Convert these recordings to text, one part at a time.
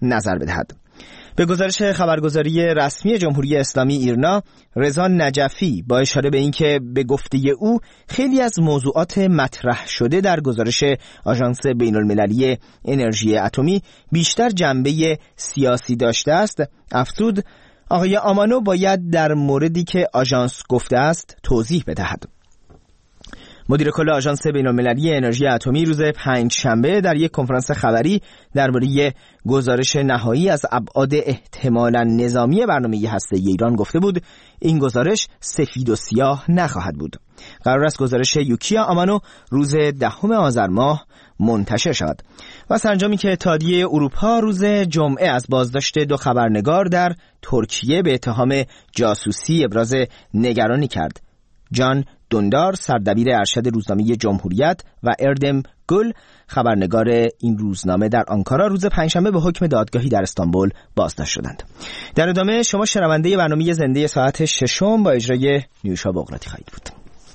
نظر بدهد. به گزارش خبرگزاری رسمی جمهوری اسلامی ایرنا، رضا نجفی با اشاره به اینکه به گفته او خیلی از موضوعات مطرح شده در گزارش آژانس بین‌المللی انرژی اتمی بیشتر جنبه سیاسی داشته است، افزود آقای آمانو باید در موردی که آژانس گفته است توضیح بدهد. مدیر کل آژانس بین‌المللی انرژی اتمی روز پنجشنبه در یک کنفرانس خبری درباره گزارش نهایی از ابعاد احتمالاً نظامی برنامه هسته‌ای ایران گفته بود این گزارش سفید و سیاه نخواهد بود. قرار است گزارش یوکیا آمانو روز 10 آذر ماه منتشر شود. و سرانجامی که اتحادیه اروپا روز جمعه از بازداشت 2 خبرنگار در ترکیه به اتهام جاسوسی ابراز نگرانی کرد. جان دوندار سردبیر ارشد روزنامه جمهوریت و اردم گل خبرنگار این روزنامه در آنکارا روز پنجشنبه به حکم دادگاهی در استانبول بازداشت شدند. در ادامه شما شنونده برنامه زنده ساعت 6 با اجرای نیوشا بغراتی خواهید بود.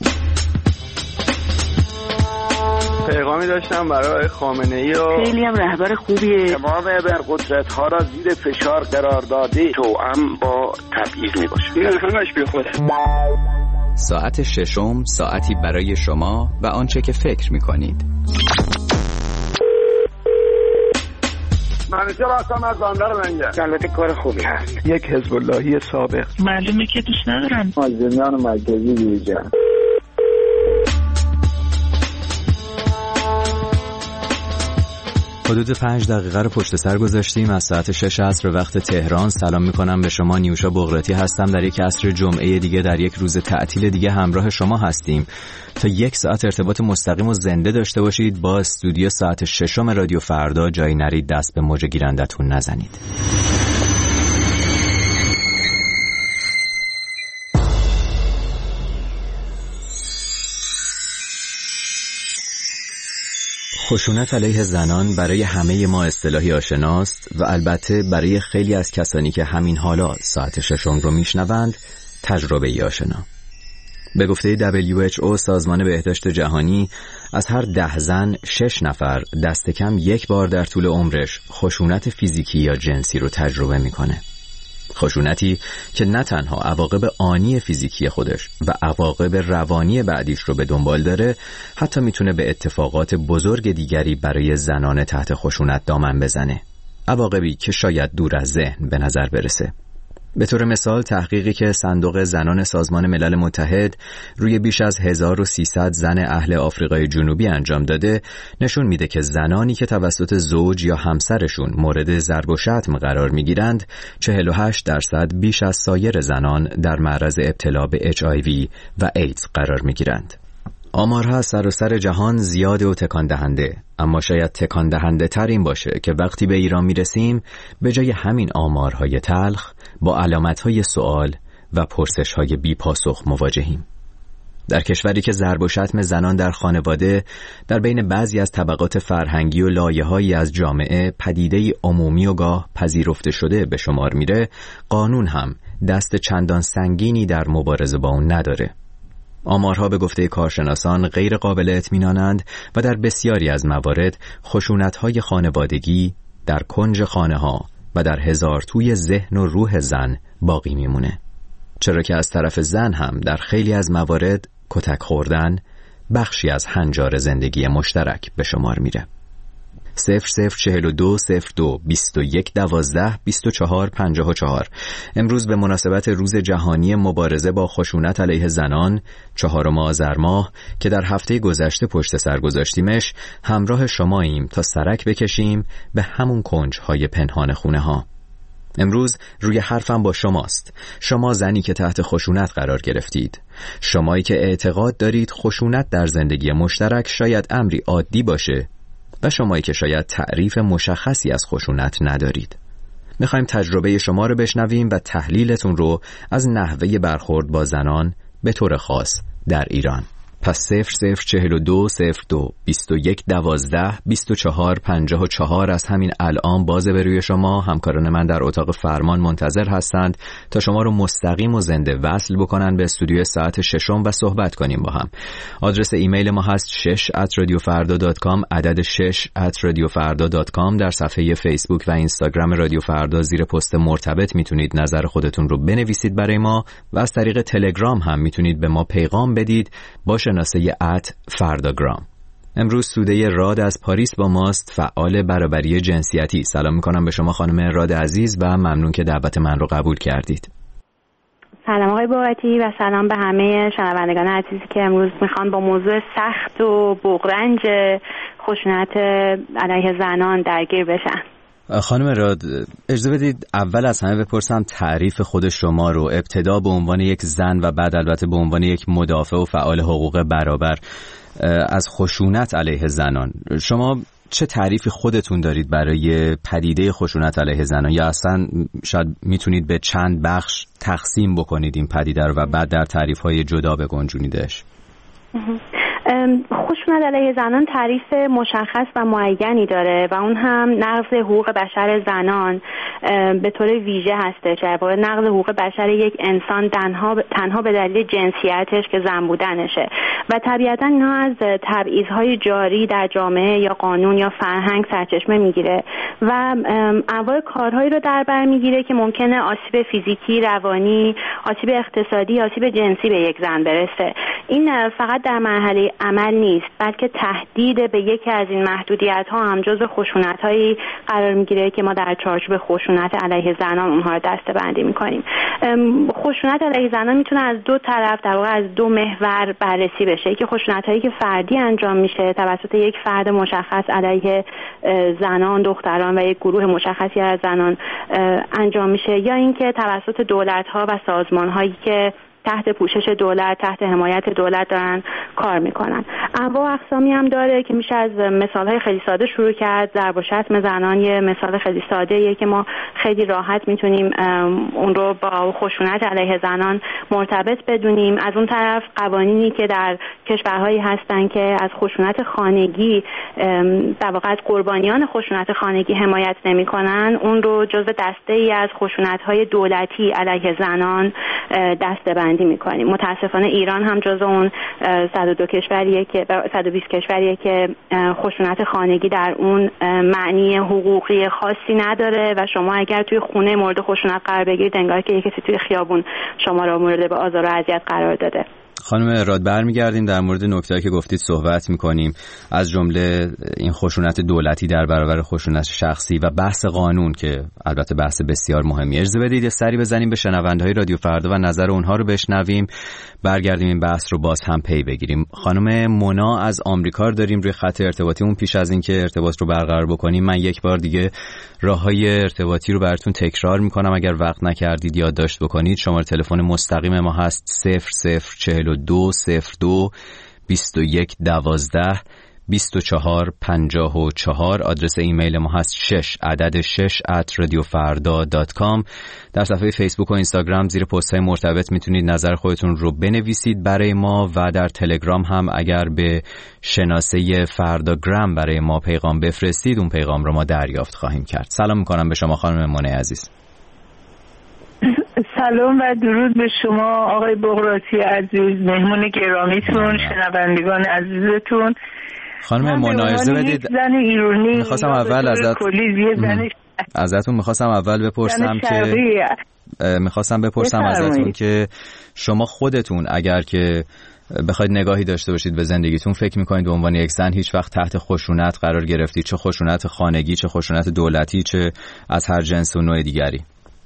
پیغامی داشتم برای خامنه‌ای و خیلی هم رهبر خوبیه. تمام ابرقدرت‌ها را زیر فشار قرار داده توأم با تبعیض میباشه. این همش بی خوده. ساعت 6 ساعتی برای شما و آنچه که فکر می‌کنید. منیجر هستم از بندر منگل. البته کار خوبی هست. یک حزب اللهی سابق. معلومه که دوست ندارم. مازندران مرکزی ویژن. حدود 5 دقیقه رو پشت سر گذاشتیم از ساعت 6 عصر وقت تهران. سلام میکنم به شما، نیوشا بغراتی هستم. در یک عصر جمعه دیگه، در یک روز تعطیل دیگه همراه شما هستیم تا 1 ساعت ارتباط مستقیم و زنده داشته باشید با استودیو ساعت 6 رادیو فردا. جایی نرید دست به موج گیرندتون نزنید. خشونت علیه زنان برای همه ما اصطلاحی آشناست و البته برای خیلی از کسانی که همین حالا ساعت 6 رو میشنوند تجربه آشنا. به گفته WHO سازمان بهداشت جهانی از هر 10 زن 6 نفر دست کم 1 بار در طول عمرش خشونت فیزیکی یا جنسی رو تجربه میکنه. خشونتی که نه تنها عواقب آنی فیزیکی خودش و عواقب روانی بعدیش رو به دنبال داره، حتی میتونه به اتفاقات بزرگ دیگری برای زنان تحت خشونت دامن بزنه. عواقبی که شاید دور از ذهن به نظر برسه. به طور مثال تحقیقی که صندوق زنان سازمان ملل متحد روی بیش از 1300 زن اهل آفریقای جنوبی انجام داده نشون میده که زنانی که توسط زوج یا همسرشون مورد ضرب و شتم قرار میگیرند 48% بیش از سایر زنان در معرض ابتلا به HIV و ایدز قرار میگیرند. آمارها از سراسر جهان زیاده و تکان دهنده، اما شاید تکان دهنده تر این باشه که وقتی به ایران میرسیم به جای همین آمارهای تلخ با علامتهای سوال و پرسشهای بی پاسخ مواجهیم. در کشوری که ضرب و شتم زنان در خانواده در بین بعضی از طبقات فرهنگی و لایه‌هایی از جامعه پدیده‌ای عمومی و گاه پذیرفته شده به شمار میره، قانون هم دست چندان سنگینی در مبارزه با اون نداره. آمارها به گفته کارشناسان غیر قابل اطمینانند و در بسیاری از موارد خشونت‌های خانوادگی در کنج خانه‌ها و در هزار توی ذهن و روح زن باقی میمونه. چرا که از طرف زن هم در خیلی از موارد کتک خوردن بخشی از هنجار زندگی مشترک به شمار میره. 0042 02 21 12 24 54 امروز به مناسبت روز جهانی مبارزه با خشونت علیه زنان 4 آذر ماه که در هفته گذشته پشت سر گذاشتیمش، همراه شماییم تا سرک بکشیم به همون کنج‌های پنهان خونه ها. امروز روی حرفم با شماست. شما زنی که تحت خشونت قرار گرفتید، شمایی که اعتقاد دارید خشونت در زندگی مشترک شاید امری عادی باشه و شمایی که شاید تعریف مشخصی از خشونت ندارید. میخوایم تجربه شما رو بشنویم و تحلیلتون رو از نحوه برخورد با زنان به طور خاص در ایران. پس 004202 2112 2454 از همین الان بازه به روی شما. همکاران من در اتاق فرمان منتظر هستند تا شما رو مستقیم و زنده وصل بکنن به استودیو ساعت ششم و صحبت کنیم با هم. آدرس ایمیل ما هست 6@radiofarda.com، عدد 6@radiofarda.com. در صفحه فیسبوک و اینستاگرام رادیو فردا زیر پست مرتبط میتونید نظر خودتون رو بنویسید برای ما و از طریق تلگرام هم میتونید به ما پیغام بدید با شناسه @فرداگرام. امروز سوده راد از پاریس با ماست، فعال برابری جنسیتی. سلام میکنم به شما خانم راد عزیز و ممنون که دعوت من رو قبول کردید. سلام آقای بابتی و سلام به همه شنوندگان عزیزی که امروز میخوان با موضوع سخت و بغرنج خشونت علیه زنان درگیر بشن. خانم راد اجازه بدید اول از همه بپرسم تعریف خود شما رو، ابتدا به عنوان یک زن و بعد البته به عنوان یک مدافع و فعال حقوق برابر از خشونت علیه زنان. شما چه تعریفی خودتون دارید برای پدیده خشونت علیه زنان، یا اصلا شاید میتونید به چند بخش تقسیم بکنید این پدیده رو و بعد در تعریف‌های جدا بگنجونیدش؟ خشونت علیه زنان تعریف مشخص و معینی داره و اون هم نقض حقوق بشر زنان به طور ویژه هستش، در واقع نقض حقوق بشر یک انسان تنها به دلیل جنسیتش که زن بودنشه و طبیعتا اینا از تبعیض‌های جاری در جامعه یا قانون یا فرهنگ سرچشمه میگیره و انواع کارهایی رو در بر میگیره که ممکنه آسیب فیزیکی، روانی، آسیب اقتصادی، آسیب جنسی به یک زن برسه. این فقط در مرحله عمل نیست بلکه تهدید به یکی از این محدودیت‌ها هم جزو خشونت‌هایی قرار میگیره که ما در چارچوب خشونت علیه زنان اونها رو دسته‌بندی می‌کنیم. خشونت علیه زنان میتونه از دو طرف، در واقع از دو محور بررسی بشه، که خشونت‌هایی که فردی انجام میشه توسط یک فرد مشخص علیه زنان، دختران و یک گروه مشخصی از زنان انجام میشه، یا اینکه توسط دولت‌ها و سازمان‌هایی که تحت پوشش دولت، تحت حمایت دولت دارن کار میکنن. انواع اقسامی هم داره که میشه از مثالهای خیلی ساده شروع کرد. ضرب و شتم زنان یه مثال خیلی ساده‌ایه که ما خیلی راحت میتونیم اون رو با خشونت علیه زنان مرتبط بدونیم. از اون طرف قوانینی که در کشورهایی هستن که از خشونت خانگی، در واقع از قربانیان خشونت خانگی حمایت نمیکنن، اون رو جزو دسته‌ای از خشونت‌های دولتی علیه زنان دسته‌بندی میکنیم. متاسفانه ایران هم جزو اون 120 کشوریه که خشونت خانگی در اون معنی حقوقی خاصی نداره و شما اگر توی خونه مورد خشونت قرار بگیرید انگار که کسی توی خیابون شما را مورد به آزار و اذیت قرار داده. خانم راد برمیگردیم در مورد نکته‌ای که گفتید صحبت میکنیم، از جمله این خشونت دولتی در برابر خشونت شخصی و بحث قانون که البته بحث بسیار مهمیه. اجازه بدید یه سری بزنیم به شنونده‌های رادیو فردا و نظر اونها رو بشنویم، برگردیم این بحث رو باز هم پی بگیریم. خانم مونا از آمریکا داریم روی خط ارتباطی. اون پیش از اینکه ارتباط رو برقرار بکنیم من یک بار دیگه راههای ارتباطی رو براتون تکرار میکنم، اگر وقت نکردید یادداشت بکنید. شماره تلفن مستقیم ما هست 004202 2112 2454. آدرس ایمیل ما هست 6@radiofarda.com. در صفحه فیسبوک و اینستاگرام زیر پست‌های مرتبط میتونید نظر خودتون رو بنویسید برای ما و در تلگرام هم اگر به شناسه فرداگرام برای ما پیغام بفرستید اون پیغام رو ما دریافت خواهیم کرد. سلام میکنم به شما خانم منی عزیز. سلام و درود به شما آقای بغراتی عزیز، مهمون گرامیتون، شنوندگان عزیزتون. خانم منی اجازه بدید زن ایرانی میخواستم اول ازتون بپرسم ازتون که شما خودتون اگر که بخواید نگاهی داشته باشید به زندگیتون، فکر میکنید به عنوان یک زن هیچ وقت تحت خشونت قرار گرفتید؟ چه خشونت خانگی، چه خشونت دولتی، چه از هر جنس و نوع دیگری؟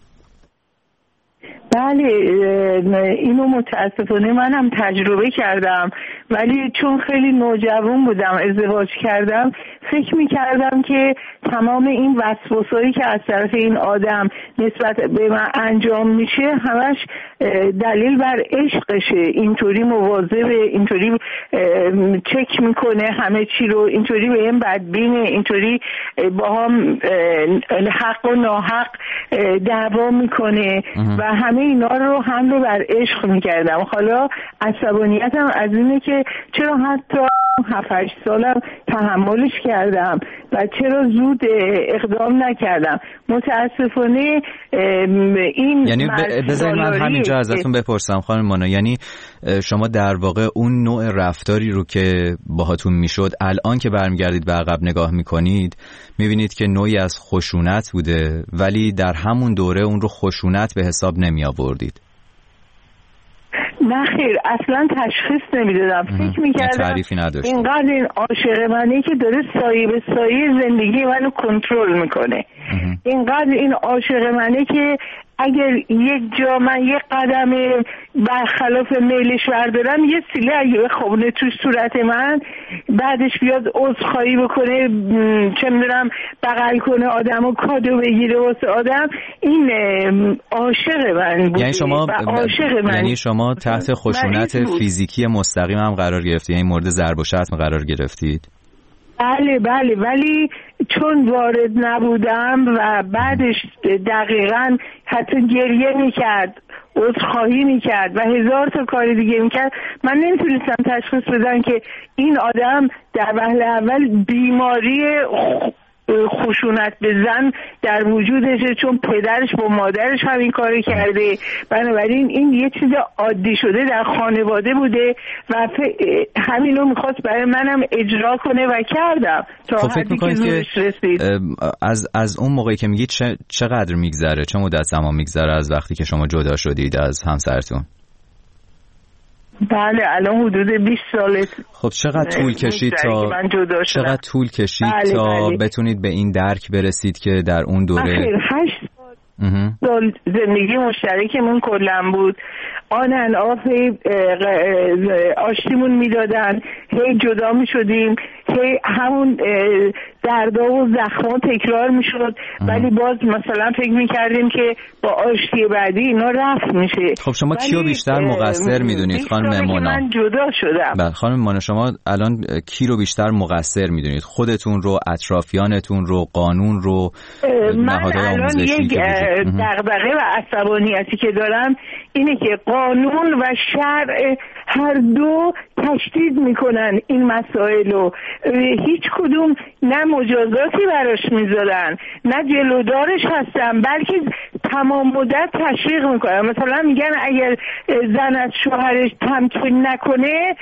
بله، اینو متاسفانه من هم تجربه کردم، ولی چون خیلی نوجوان بودم ازدواج کردم، فکر میکردم که تمام این وسواسایی که از طرف این آدم نسبت به من انجام میشه همش دلیل بر عشقشه. اینطوری مواظبه، اینطوری چک میکنه همه چی رو، اینطوری به این بدبینه، اینطوری با هم حق و ناحق دعوا میکنه و همه اینا رو حمله بر عشق میکردم. حالا عصبانیتم از اینه که چرا حتی 7-8 سالم تحملش کردم و چرا زود اقدام نکردم. متاسفانه این یعنی بذارید من همینجا ازتون بپرسم خانم مانا، یعنی شما در واقع اون نوع رفتاری رو که باهاتون میشد الان که برمیگردید به عقب نگاه میکنید میبینید که نوعی از خشونت بوده، ولی در همون دوره اون رو خشونت به حساب نمی آوردید؟ نه خیر، اصلا تشخیص نمیدادم. فکر میکردم اینقدر این عاشق منه که داره سایه به سایه زندگی منو کنترل میکنه. اینقدر این عاشق منه که اگر یک جا من یک قدم برخلاف میلش بردارم یه سیله اگه بخونه تو صورت من، بعدش بیاد عذرخواهی بکنه، چه میدونم بغل کنه آدمو، کادو بگیره واسه آدم. این عاشق من بود. یعنی شما تحت خشونت فیزیکی مستقیم هم قرار گرفتید، یعنی مورد ضرب و شتم قرار گرفتید؟ بله، ولی چون وارد نبودم و بعدش دقیقاً حتی گریه میکرد، عذرخواهی میکرد و 1000 تا کار دیگه میکرد، من نمیتونستم تشخیص بدم که این آدم در وهله اول بیماری خشونت به زن در وجودشه، چون پدرش با مادرش همین کارو کرده. بنابراین این یه چیز عادی شده در خانواده بوده و همینو میخواست برای منم اجرا کنه و کردم تا حدی که زورش رسید. از اون موقعی که میگید چقدر میگذره، چه مدت زمان میگذره از وقتی که شما جدا شدید از همسرتون؟ بله الان حدود 20 ساله. خب چقدر طول کشید تا بتونید به این درک برسید که در اون دوره 8 سال زندگی مشترکمون کلا بود، آن ان آف آشتیمون میدادن، هی جدا میشدیم، هی همون دردا و زخما تکرار میشد، ولی باز مثلا فکر میکردیم که با آشتی بعدی اینا رفت میشه. خب شما کیو بیشتر مقصر میدونید خانم مونا؟ من جدا شدم. بله خانم مونا، شما الان کی رو بیشتر مقصر میدونید؟ خودتون رو، اطرافیانتون رو، قانون رو، نهادهای آموزشی که دغدغه و عصبانیتی که دارم اینه که قانون و شرع هر دو تشدید میکنن این مسائل رو، هیچ کدوم نه مجازاتی براش میذارن نه جلودارش هستن، بلکه تمام مدت تشویق میکنن. مثلا میگن اگر زن از شوهرش تمکین نکنه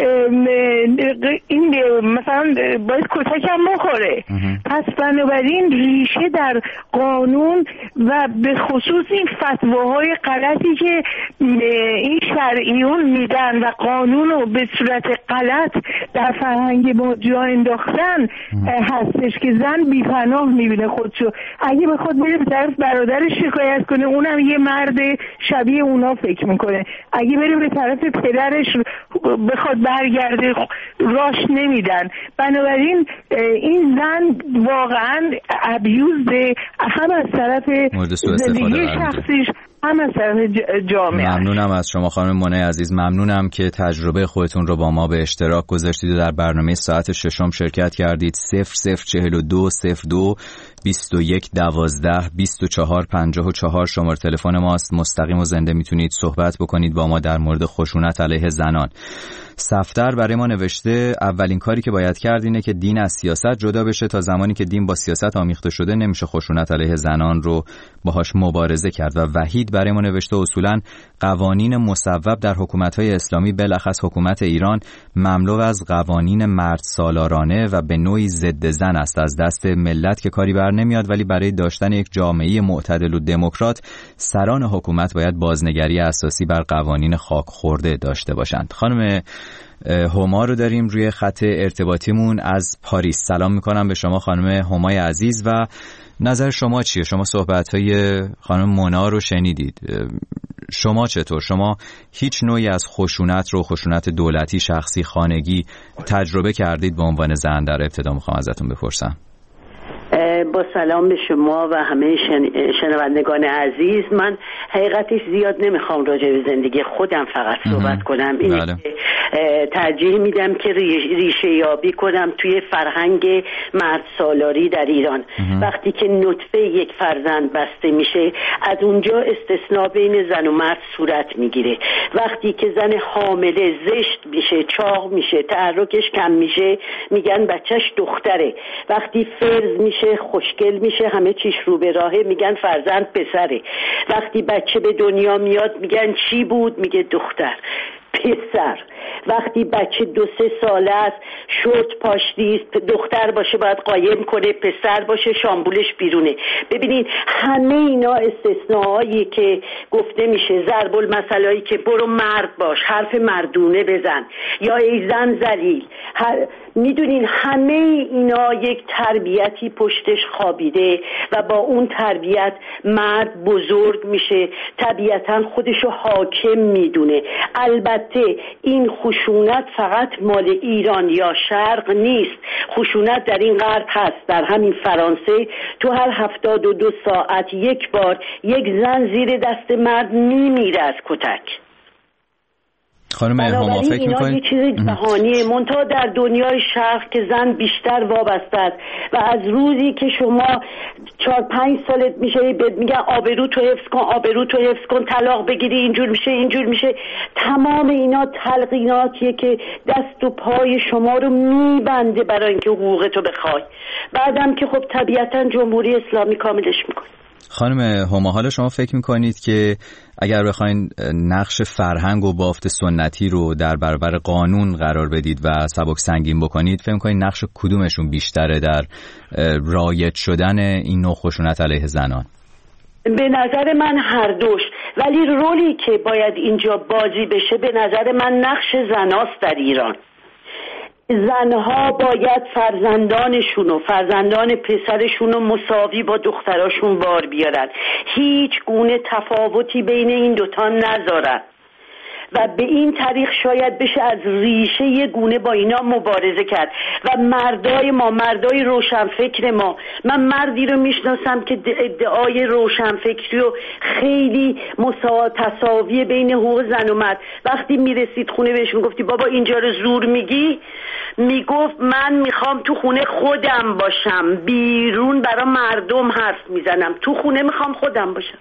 این مثلا باید کتکم بخوره. پس بنابراین ریشه در قانون و به خصوص این فتواهای غلطی که این شرعیون میدن و قانون رو به صورت غلط در فرهنگ ما جا انداختن هستش که زن بی‌پناه میبینه خودشو. اگه بخواد بره به طرف برادرش شکایت کنه اونم یه مرد شبیه اونا فکر میکنه، اگه بره به طرف پدرش بخواد برگرده راش نمیدن. بنابراین این زن واقعا ابیوزده، هم از طرف زندگی شخصیش هم از طرف جامعه. ممنونم از شما خانم مونای عزیز، ممنونم که تجربه خودتون رو با ما به اشتراک گذاشتید و در برنامه ساعت ششم شرکت کردید. 0042 02 21 12 24 54 شماره تلفن ماست. مستقیم و زنده میتونید صحبت بکنید با ما در مورد خشونت علیه زنان. صفدر برای ما نوشته اولین کاری که باید کرد اینه که دین از سیاست جدا بشه. تا زمانی که دین با سیاست آمیخته شده نمیشه خشونت علیه زنان رو باهاش مبارزه کرد. و وحید برای ما نوشته اصولاً قوانین مصوب در حکومت‌های اسلامی بالاخص حکومت ایران مملو از قوانین مرد سالارانه و به نوعی ضد زن است. از دست ملت که کاری بر نمیاد، ولی برای داشتن یک جامعه معتدل و دموکرات سران حکومت باید بازنگری اساسی بر قوانین خاک خورده داشته باشند. خانم هما رو داریم روی خط ارتباطیمون از پاریس. سلام میکنم به شما خانم همای عزیز و نظر شما چیه؟ شما صحبت‌های خانم مونا رو شنیدید، شما چطور؟ شما هیچ نوعی از خشونت رو، خشونت دولتی، شخصی، خانگی تجربه کردید به عنوان زن؟ در ابتدا میخوام ازتون بپرسم. با سلام به شما و همه شنوندگان عزیز. من حقیقتش زیاد نمیخوام راجع به زندگی خودم فقط صحبت کنم. این ترجیح میدم که ریشه یابی کنم توی فرهنگ مرد سالاری در ایران. وقتی که نطفه یک فرزند بسته میشه، از اونجا استثناء بین زن و مرد صورت میگیره. وقتی که زن حامله زشت میشه، چاق میشه، تحرکش کم میشه، میگن بچهش دختره. وقتی فرز میشه، خوشگل میشه، همه چیش رو به راهه، میگن فرزند پسره. وقتی بچه به دنیا میاد میگن چی بود؟ میگه دختر. پسر. وقتی بچه 2-3 ساله است، شورت پاش نیست، دختر باشه باید قایم کنه، پسر باشه شامبولش بیرونه. ببینید همه اینا استثناءایی که گفته میشه، ضرب المثلایی که برو مرد باش، حرف مردونه بزن، یا ای زن ذلیل، میدونین همه اینا یک تربیتی پشتش خوابیده و با اون تربیت مرد بزرگ میشه، طبیعتا خودشو حاکم میدونه. البته این خشونت فقط مال ایران یا شرق نیست، خشونت در این غرب هست. در همین فرانسه تو هر 72 ساعت یک بار یک زن زیر دست مرد میمیره از کتک. خانم هما فکر می‌کنید یه چیز جهانیه، منتها در دنیای شرق که زن بیشتر وابسته است و از روزی که شما 4-5 سالت میشه میگن آبرو تو حفظ کن، آبرو تو حفظ کن، طلاق بگیری اینجور میشه اینجور میشه. تمام اینا تلقیناتیه که دست و پای شما رو میبنده برای اینکه حقوقتو بخوای. بعدم که خب طبیعتا جمهوری اسلامی کاملش میکنه. خانم هما، حالا شما فکر میکنید که اگر بخواین نقش فرهنگ و بافت سنتی رو در برابر قانون قرار بدید و سبک سنگین بکنید، فکر میکنید نقش کدومشون بیشتره در رایج شدن این نوع خشونت علیه زنان؟ به نظر من هر دوش، ولی رولی که باید اینجا بازی بشه به نظر من نقش زناست در ایران. زنها باید فرزندانشون و فرزندان پسرشون رو مساوی با دختراشون بار بیارن، هیچ گونه تفاوتی بین این دوتا نذارن و به این طریق شاید بشه از ریشه یه گونه با اینا مبارزه کرد. و مردای روشنفکر ما، من مردی رو میشناسم که ادعای روشنفکری و خیلی تساوی بین حقوق زن و مرد، وقتی میرسید خونه بهش میگفتی بابا اینجا رو زور میگی، میگفت من میخوام تو خونه خودم باشم، بیرون برای مردم حرف میزنم، تو خونه میخوام خودم باشم.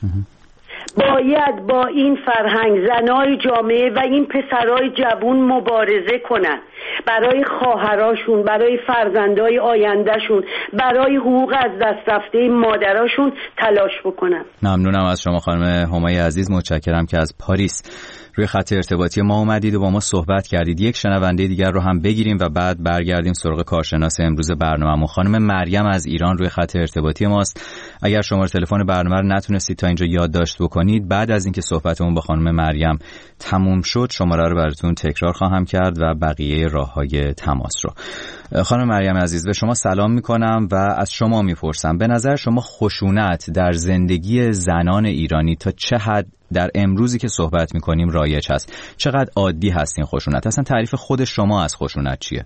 باید با این فرهنگ زنای جامعه و این پسرای جوون مبارزه کنن، برای خواهراشون، برای فرزندای آیندهشون، برای حقوق از دست رفته مادراشون تلاش بکنن. ممنونم از شما خانم همای عزیز، متشکرم که از پاریس روی خط ارتباطی ما اومدید و با ما صحبت کردید. یک شنونده دیگر رو هم بگیریم و بعد برگردیم سراغ کارشناس امروز برنامه‌مون. خانم مریم از ایران روی خط ارتباطی ماست. اگر شما تلفن برنامه رو نتونستید تا اینجا یادداشت بکنید، بعد از اینکه صحبتمون با خانم مریم تموم شد شماره رو براتون تکرار خواهم کرد و بقیه راه‌های تماس رو. خانم مریم عزیز، به شما سلام می‌کنم و از شما می‌پرسم به نظر شما خشونت در زندگی زنان ایرانی تا چه حد در امروزی که صحبت می‌کنیم رایج هست؟ چقدر عادی هست این خشونت؟ اصلا تعریف خود شما از خشونت چیه؟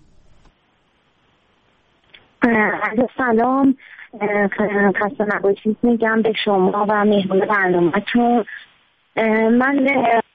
سلام، خسته نباشید میگم به شما و مهمون برنامه‌تون. من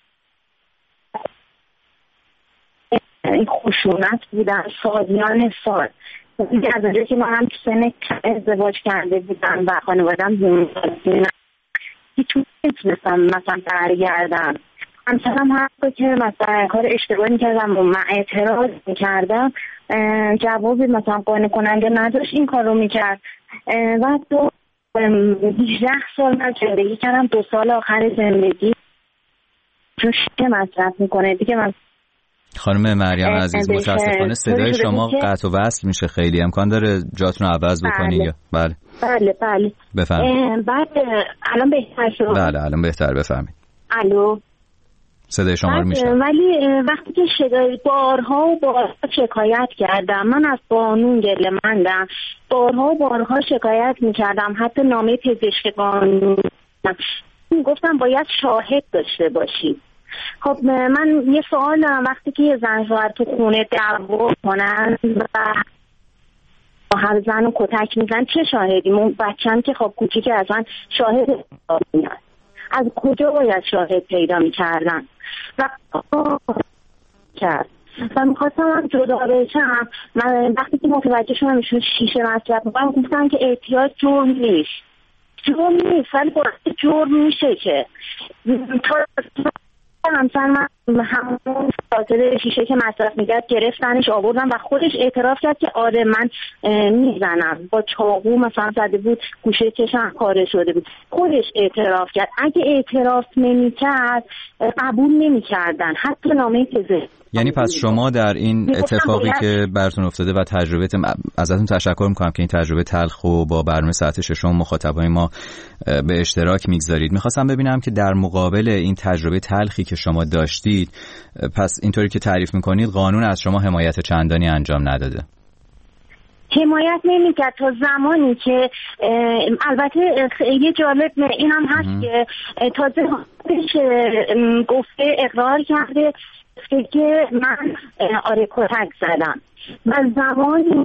این خشونت بودم سالیان سال، از اونجایی که من هم سن ازدواج کرده بودم و خانوادم زندگی هیچ نمیتونستم مثلا برگردم. همسرم حتی که مثلا کار اشتباهی میکردم و من اعتراض میکردم جوابی مثلا قانع کننده نداشت، این کار رو میکرد و تو 18 سال من زندگی کردم. 2 سال آخر زندگی جوش مصرف میکنه دیگه. من خانم مریم عزیز متاسفانه صدای شما قطع و وصل میشه، خیلی امکان داره جاتون رو عوض بکنید؟ بله بله بفرمایید. بعد الان بهتر شد؟ بله الان بهتر، بفرمایید. الو، صدای شما رو میشنوم. ولی وقتی که بارها شکایت کردم، من از قانون گله‌مندم، بارها شکایت میکردم، حتی نامه پزشک قانون گفتم باید شاهد داشته باشید. خب من یه سوال دارم، وقتی که یه زن شوهر تو خونه دعوا کنن و هر زن رو کتک میزن. چه شاهدی؟ بچه‌م که خب کوچیک از من شاهد میاد، از کجا باید شاهد پیدا میکردن و و میخواستم هم جدا بشم. من وقتی که متوجه شدم ایشون شیشه مصرف میکنم گفتم که اعتیاد جرم نیست ولی باید جرم میشه که همسر من همون خاطر شیشه که مصرف میکرد گرفتنش آوردن و خودش اعتراف کرد که آره من میزنم، با چاقو مثلا زده بود، گوشه چشم پاره شده بود، خودش اعتراف کرد. اگه اعتراف نمیکرد قبول نمیکردن حتی نامه پزشکی. یعنی پس شما در این اتفاقی که براتون افتاده و تجربه، ازتون تشکر میکنم که این تجربه تلخ و با برنامه ساعت ششم مخاطبای ما به اشتراک میگذارید. میخواستم ببینم که در مقابل این تجربه تلخی که شما داشتید، پس اینطوری که تعریف میکنید قانون از شما حمایت چندانی انجام نداده؟ حمایت نمیکرد تا زمانی که البته یه جالب اینم هست که تازه گفته اقرار کرده که من آره کتک زدم و زمانی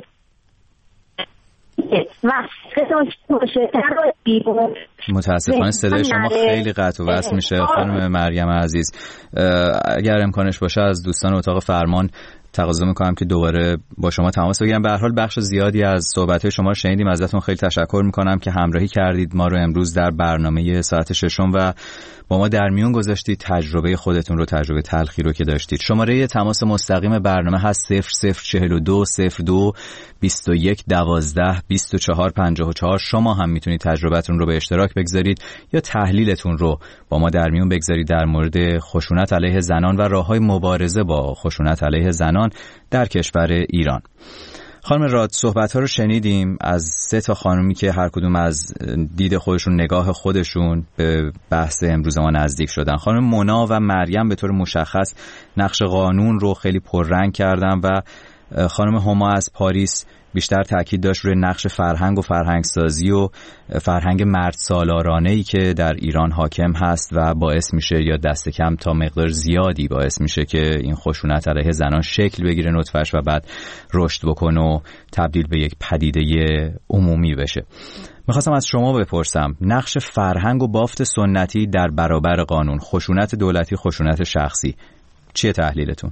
واسه داشته باشه در بیرون. متاسفانه صدای شما خیلی قطع و وصل میشه خانم مریم عزیز. اگر امکانش باشه از دوستان اتاق فرمان تقاضا میکنم که دوباره با شما تماس بگیرم. به هر حال بخش زیادی از صحبت‌های شما رو شنیدیم، ازتون خیلی تشکر میکنم که همراهی کردید ما رو امروز در برنامه ساعت ششم و با ما در میون گذاشتید تجربه خودتون رو، تجربه تلخی رو که داشتید. شماره تماس مستقیم برنامه هست 0042 02 21 12 24 54. شما هم میتونید تجربتون رو به اشتراک بگذارید یا تحلیلتون رو با ما در میون بگذارید در مورد خشونت علیه زنان و راه‌های مبارزه با خشونت علیه زنان در کشور ایران. خانم راد، صحبت‌ها رو شنیدیم از 3 تا خانومی که هر کدوم از دید خودشون، نگاه خودشون به بحث امروز ما نزدیک شدن. خانم مونا و مریم به طور مشخص نقش قانون رو خیلی پررنگ کردن و خانم هما از پاریس بیشتر تاکید داشت روی نقش فرهنگ و فرهنگسازی و فرهنگ مرد سالارانه‌ای که در ایران حاکم هست و باعث میشه یا دست کم تا مقدار زیادی باعث میشه که این خشونت علیه زنان شکل بگیره نطفه‌اش و بعد رشد بکنه و تبدیل به یک پدیده عمومی بشه. میخواستم از شما بپرسم نقش فرهنگ و بافت سنتی در برابر قانون، خشونت دولتی، خشونت شخصی، چیه تحلیلتون؟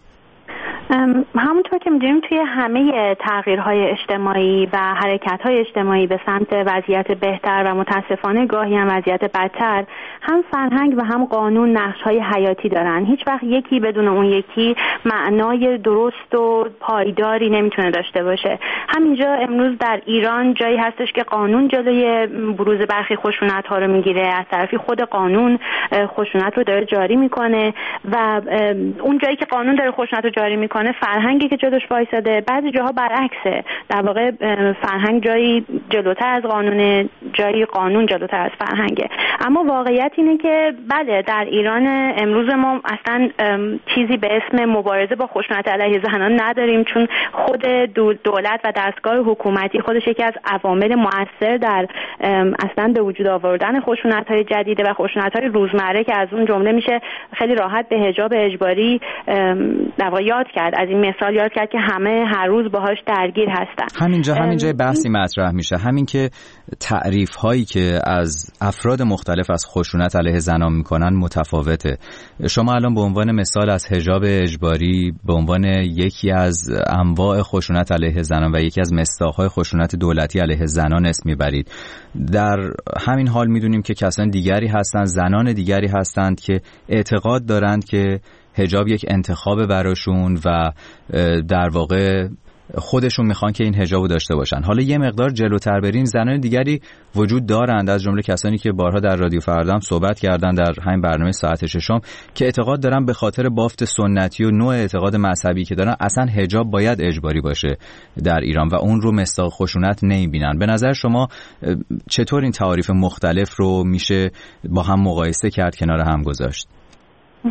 همونطور که می‌دونیم توی همه تغییرهای اجتماعی و حرکت‌های اجتماعی به سمت وضعیت بهتر و متاسفانه گاهی هم وضعیت بدتر، هم فرهنگ و هم قانون نقش‌های حیاتی دارن. هیچ وقت یکی بدون اون یکی معنای درست و پایداری نمیتونه داشته باشه. همینجا امروز در ایران جایی هستش که قانون جلوی بروز برخی خشونت‌ها رو میگیره، از طرفی خود قانون خشونت رو داره جاری میکنه و اون جایی که قانون داره خشونت رو جاری میکنه فرهنگی که جلوش وایساده. بعضی جاها برعکسه، در واقع فرهنگ جایی جلوتر از قانون، جایی قانون جلوتر از فرهنگه. اما واقعیت اینه که بله در ایران امروز ما اصلا چیزی به اسم مبارزه با خشونت علیه زنان نداریم، چون خود دولت و دستگاه حکومتی خودش یکی از عوامل مؤثر در اصلا به وجود آوردن خشونت‌های جدید و خشونت‌های روزمره که از اون جمله میشه خیلی راحت به حجاب اجباری در واقع یاد کرد. از این مثال یاد کرد که همه هر روز باهاش درگیر هستن. همینجا بحثی مطرح میشه، همین که تعریف هایی که از افراد مختلف از خشونت علیه زنان میکنن متفاوته. شما الان به عنوان مثال از حجاب اجباری به عنوان یکی از انواع خشونت علیه زنان و یکی از مصداق‌های خشونت دولتی علیه زنان اسم میبرید. در همین حال میدونیم که کسان دیگری هستند، زنان دیگری هستند که اعتقاد دارند که حجاب یک انتخاب براشون و در واقع خودشون میخوان که این حجابو داشته باشن. حالا یه مقدار جلوتر بریم، زنان دیگری وجود دارند از جمله کسانی که بارها در رادیو فردا هم صحبت کردن در همین برنامه ساعت ششم که اعتقاد دارن به خاطر بافت سنتی و نوع اعتقاد مذهبی که دارن اصلا حجاب باید اجباری باشه در ایران و اون رو مصداق خشونت نمیبینن. به نظر شما چطور این تعاریف مختلف رو میشه با هم مقایسه کرد، کنار هم گذاشت؟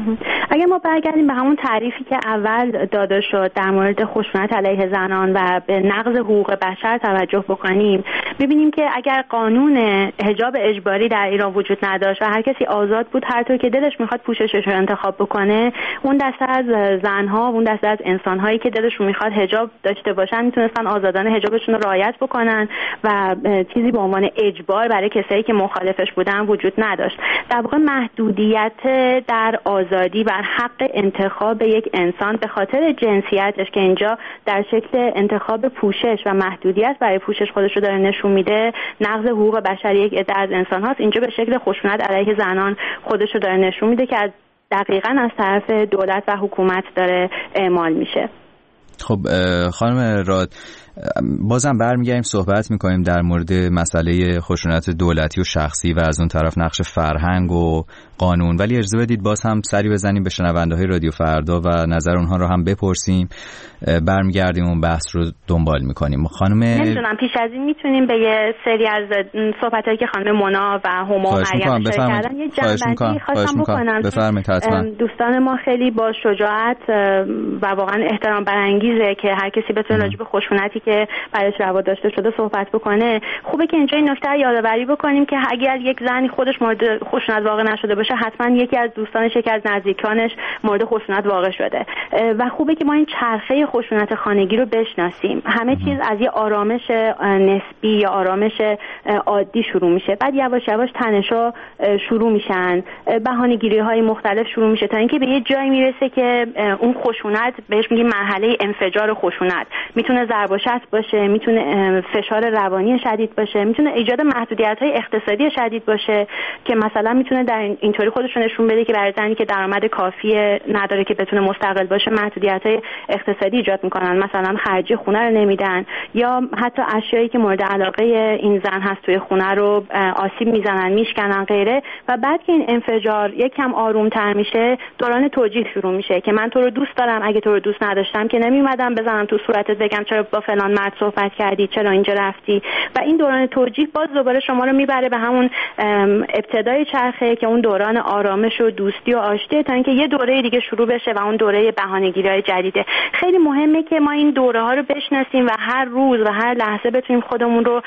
اگر ما برگردیم به همون تعریفی که اول داده شد در مورد خشونت علیه زنان و به نقض حقوق بشر توجه بکنیم، می‌بینیم که اگر قانون حجاب اجباری در ایران وجود نداشت و هر کسی آزاد بود هر طور که دلش میخواد پوششش رو انتخاب بکنه، اون دسته از زنها و اون دسته از انسان‌هایی که دلشون میخواد حجاب داشته باشن میتونستن آزادانه حجابشون رو رعایت بکنن و چیزی به عنوان اجبار برای کسایی که مخالفش بودن وجود نداشت. در واقع محدودیت در آزادی بر حق انتخاب یک انسان به خاطر جنسیتش که اینجا در شکل انتخاب پوشش و محدودیت برای پوشش خودش رو داره نشون میده، نقض حقوق بشری یک عده از انسان هاست. اینجا به شکل خشونت علیه زنان خودش رو داره نشون میده که دقیقاً از طرف دولت و حکومت داره اعمال میشه. خب خانم راد، بازم برمیگردیم صحبت میکنیم در مورد مسئله خشونت دولتی و شخصی و از اون طرف نقش فرهنگ و قانون، ولی اجازه بدید باز هم سری بزنیم به شنونده‌های رادیو فردا و نظر اونها رو هم بپرسیم، برمیگردیم اون بحث رو دنبال میکنیم. خانم نمیدونم پیش از این میتونیم به یه سری از صحبتایی که خانم مونا و هما و مریم اشاره کردن یه جنبندی خواستم بکنم. دوستان ما خیلی با شجاعت و واقعا احترام برانگیزه که هر کسی بتونه راجع به خشونتی که برایش روا داشته شده صحبت بکنه. خوبه که اینجا این نکته رو یادآوری بکنیم که اگر یک زنی خودش مورد خشونت واقع نشده باشه، حتما یکی از دوستانش، یکی از نزدیکانش مورد خشونت واقع شده و خوبه که ما این چرخه خشونت خانگی رو بشناسیم. همه چیز از یه آرامش نسبی یا آرامش عادی شروع میشه، بعد یواش یواش تنش‌ها شروع میشن، بهانه‌گیری‌های مختلف شروع میشه تا اینکه به یه جایی میرسه که اون خشونت بهش میگیم مرحله انفجار خشونت. میتونه ضرب و شتم باشه، میتونه فشار روانی شدید باشه، میتونه ایجاد محدودیت‌های اقتصادی شدید باشه که مثلا میتونه در اینطوری خودش رو نشون بده که برای زنی که درآمد کافی نداره که بتونه مستقل باشه محدودیت‌های اقتصادی ایجاد میکنن، مثلا خرجی خونه رو نمیدن یا حتی اشیایی که مورد علاقه این زن هست توی خونه رو آسیب میزنن، میشکنن غیره. و بعد که این انفجار یکم آرومتر میشه، دوران توجیه شروع میشه که من تو رو دوست دارم، اگه تو رو دوست نداشتم که نمیومدم بزنم تو صورتت بگم چرا با فلان مرد صحبت کردی، چرا اینجا رفتی. و این دوران توجیه باز دوباره شما رو میبره به همون ابتدای چرخه که اون دوران آرامش و دوستی و آشتی، تا اینکه یه دوره دیگه شروع بشه و اون دوره بهانه‌گیری‌های جدیده. خیلی مهمه که ما این دوره ها رو بشناسیم و هر روز و هر لحظه بتونیم خودمون رو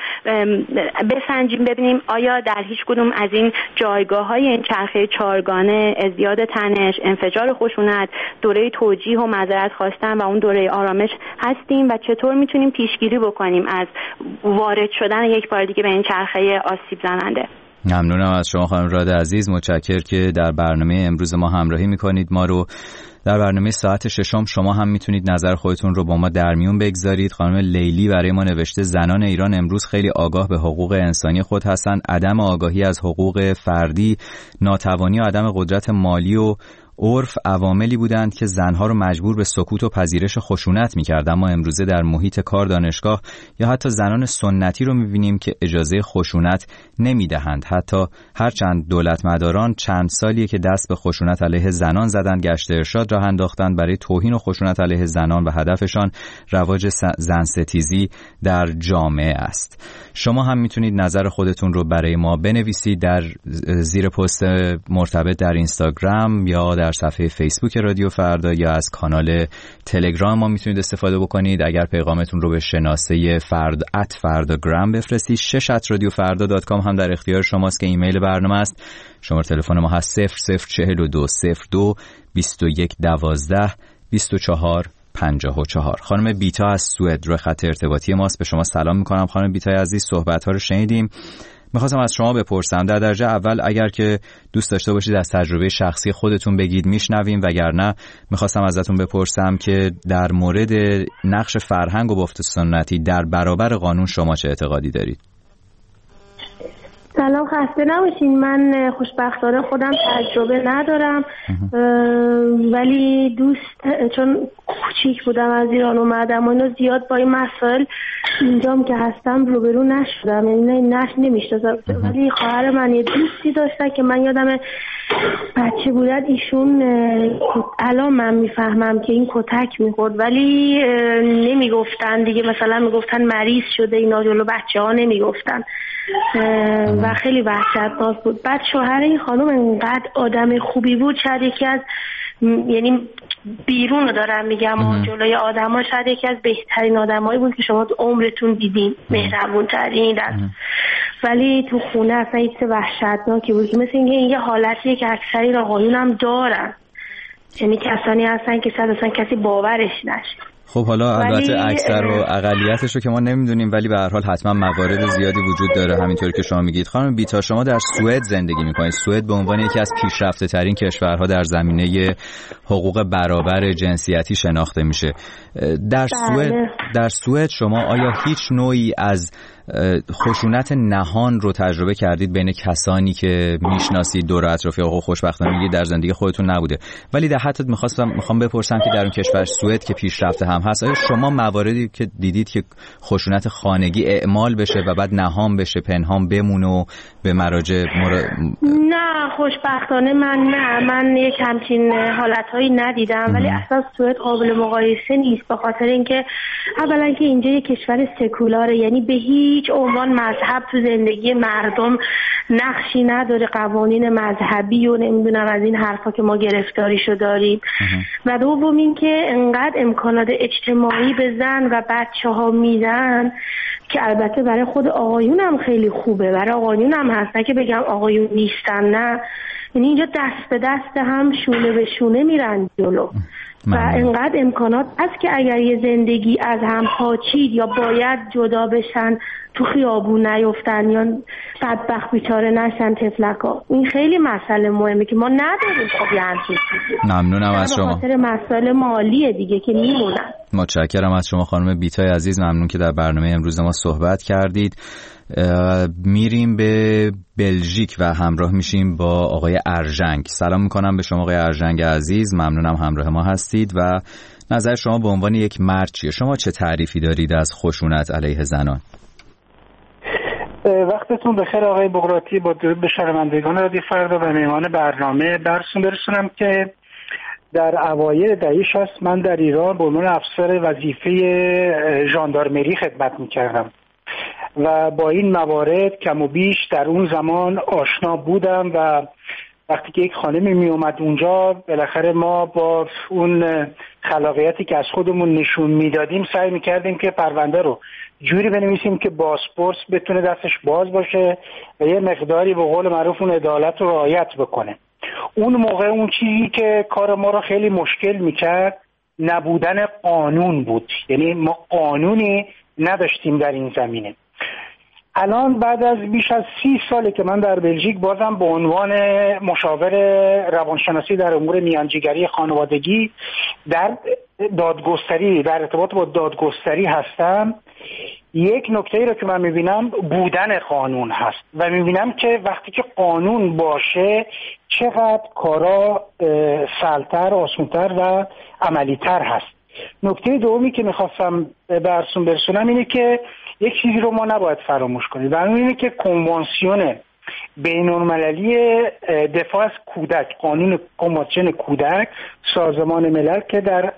بسنجیم، ببینیم آیا در هیچ کدوم از این جایگاه‌های این چرخه چهارگانه، ازدیاد تنش، انفجار خشونت، دوره توجیه و معذرت خواستن و اون دوره آرامش هستیم و چطور میتونیم پیشگیری بکنیم از وارد شدن یک بار دیگه به این چرخه آسیب زننده. ممنونم از شما خانم راد عزیز، متشکرم که در برنامه امروز ما همراهی میکنید. ما رو در برنامه ساعت ششم شما هم میتونید نظر خودتون رو با ما در میون بگذارید. خانم لیلی برای ما نوشته زنان ایران امروز خیلی آگاه به حقوق انسانی خود هستند. عدم آگاهی از حقوق فردی، ناتوانی و عدم قدرت مالی و عرف عواملی بودند که زنها رو مجبور به سکوت و پذیرش خشونت می‌کرد. اما امروزه در محیط کار، دانشگاه یا حتی زنان سنتی رو می‌بینیم که اجازه خشونت نمی‌دهند. حتی هرچند دولتمداران چند سالیه که دست به خشونت علیه زنان زدند، گشت ارشاد راه انداختند برای توهین و خشونت علیه زنان و هدفشان رواج زن ستیزی در جامعه است. شما هم میتونید نظر خودتون رو برای ما بنویسید در زیر پست مرتبط در اینستاگرام یا در صفحه فیسبوک رادیو فردا یا از کانال تلگرام ما میتونید استفاده بکنید. اگر پیغامتون رو به شناسه @فرdagram بفرستید 6@radiofarda.com هم در اختیار شماست که ایمیل برنامه است. شماره تلفن ما هست 0042 02 21 12 24 54. خانم بیتا از سوئد روی خط ارتباطی ماست. به شما سلام میکنم خانم بیتای عزیز، صحبت ها رو شنیدیم. میخواستم از شما بپرسم، در درجه اول اگر که دوست داشته باشید از تجربه شخصی خودتون بگید میشنویم، وگرنه میخواستم ازتون بپرسم که در مورد نقش فرهنگ و بافت سنتی در برابر قانون شما چه اعتقادی دارید؟ سلام، خسته نباشین. من خوشبختانه خودم تجربه ندارم ولی چون کوچیک بودم از ایران اومدم و اینو زیاد با این مسائل اینجام که هستم روبرو نشدم، یعنی نمیشناسم. ولی خواهر من یه دوستی داشتن که من یادم بچه بودن ایشون، الان من میفهمم که این کتک میخورد ولی نمیگفتن دیگه، مثلا میگفتن مریض شده اینا، جلو بچه ها نمیگفتن و خیلی وحشتناک بود. بعد شوهر این خانم انقدر آدم خوبی بود، شاید یکی از یعنی بیرون رو دارم میگم جلوی آدما شاید یکی از بهترین آدمایی بود که شما تو عمرتون دیدین، مهربون ترین ولی تو خونه اصلا یه چیز وحشتناکی بود که مثل اینکه این یه حالتیه که اکثر آقایون هم دارن، یعنی کسانی هستن که شاید اصلا کسی باورش نشه. خب حالا البته اکثر و اقلیتش رو که ما نمیدونیم، ولی به هر حال حتما موارد زیادی وجود داره همینطور که شما میگید. خانم بیتا، شما در سوئد زندگی میکنید. سوئد به عنوان یکی از پیشرفته ترین کشورها در زمینه حقوق برابر جنسیتی شناخته میشه. در سوئد شما آیا هیچ نوعی از خشونت نهان رو تجربه کردید بین کسانی که میشناسید دور اطرافی؟ آقا خوشبختانه میگید در زندگی خودتون نبوده، ولی در حتی میخوام بپرسم که در اون کشور سوئد که پیشرفته هم هست، آیا شما مواردی که دیدید که خشونت خانگی اعمال بشه و بعد نهان بشه، پنهان بمونه و به مراجع نه خوشبختانه من یک همچین حالتهایی ندیدم، ولی اصلا سوئد قابل مقایسه نیست، به خاطر اینکه اولا که اینجا یک کشور سکولاره، یعنی به هیچ عنوان مذهب تو زندگی مردم نقشی نداره، قوانین مذهبی و نمیدونم از این حرفا که ما گرفتاریشو داریم. و دوم این که انقدر امکانات اجتماعی به زن و بچه‌ها میدن که البته برای خود آقایون هم خیلی خوبه، برای آقایون هم هست، نه که بگم آقایون نیستن، نه، یعنی اینجا دست به دست هم شونه به شونه میرن جلو و انقدر امکانات هست که اگر یه زندگی از هم پاچید یا باید جدا بشن تو خیابون نیفتن یا بدبخت بیچاره نشن تفلکا. این خیلی مسئله مهمه که ما نداریم. خب یه همچین چیزی. ممنونم از شما. به خاطر مسئله مالیه دیگه که میمونن. متشکرم از شما خانم بیتای عزیز، ممنون که در برنامه امروز ما صحبت کردید. میریم به بلژیک و همراه میشیم با آقای ارژنگ. سلام میکنم به شما آقای ارژنگ عزیز، ممنونم همراه ما هستید و نظر شما به عنوان یک مرد چیه؟ شما چه تعریفی دارید از خشونت علیه زنان؟ وقتتون بخیر آقای بغراتی، با درود به شنوندگان رادیو فردا و مهمان برنامه. برسونم که در اوایل دهه 60 من در ایران به عنوان افسر وظیفه ژاندارمری خدمت میکردم و با این موارد کم و بیش در اون زمان آشنا بودم و وقتی که یک خانمی می اومد اونجا، بالاخره ما با اون خلاقیتی که از خودمون نشون میدادیم سعی میکردیم که پرونده رو جوری بنویسیم که بازپرس بتونه دستش باز باشه و یه مقداری به قول معروف اون عدالت رو رعایت بکنه. اون موقع اون چیزی که کار ما رو خیلی مشکل میکرد نبودن قانون بود، یعنی ما قانونی نداشتیم در این زمینه. الان بعد از بیش از 30 ساله که من در بلژیک بازم به عنوان مشاور روانشناسی در امور میانجیگری خانوادگی در دادگستری، در ارتباط با دادگستری هستم، یک نکته‌ای رو که من می‌بینم بودن قانون هست و می‌بینم که وقتی که قانون باشه چقدر کارا سهل‌تر، آسان‌تر و عملی‌تر هست. نکته دومی که می‌خواستم برسونم اینه که یک چیزی رو ما نباید فراموش کنیم و اون اینه که کنوانسیون بین‌المللی دفاع از کودک، قانون کنوانسیون کودک سازمان ملل که در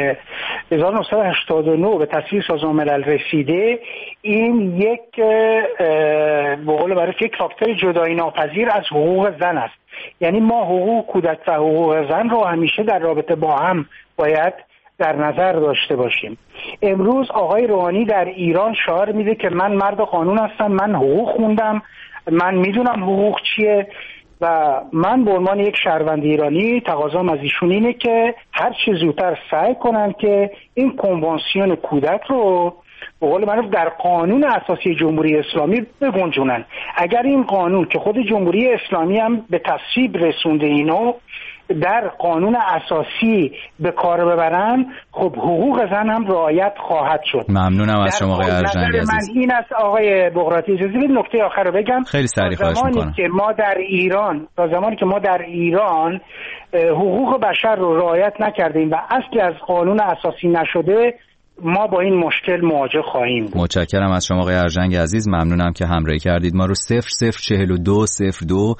1989 به تصویب سازمان ملل رسیده، این یک به قول معروف یک فاکتور جدایی ناپذیر از حقوق زن است. یعنی ما حقوق کودک و حقوق زن رو همیشه در رابطه با هم باید در نظر داشته باشیم. امروز آقای روحانی در ایران شعار میده که من مرد قانون هستم، من حقوق خوندم، من میدونم حقوق چیه و من به عنوان یک شهروند ایرانی تقاضام از ایشون اینه که هر چه زودتر سعی کنن که این کنوانسیون کودک رو به قول معروف در قانون اساسی جمهوری اسلامی بگنجونن. اگر این قانون که خود جمهوری اسلامی هم به تصویب رسونده اینو در قانون اساسی به کار ببرن، خب حقوق زن هم رعایت خواهد شد. ممنونم از شما آقای ارژنگ عزیز. من این است آقای بغراتی، اجازه بدید نکته آخر رو بگم. خیلی سریع خواهش می‌کنم. تا زمانی که ما در ایران حقوق بشر رو رعایت نکردیم و اصلی از قانون اساسی نشده، ما با این مشکل مواجه خواهیم بود. متشکرم از شما آقای ارژنگ عزیز، ممنونم که همراهی کردید ما رو. 004202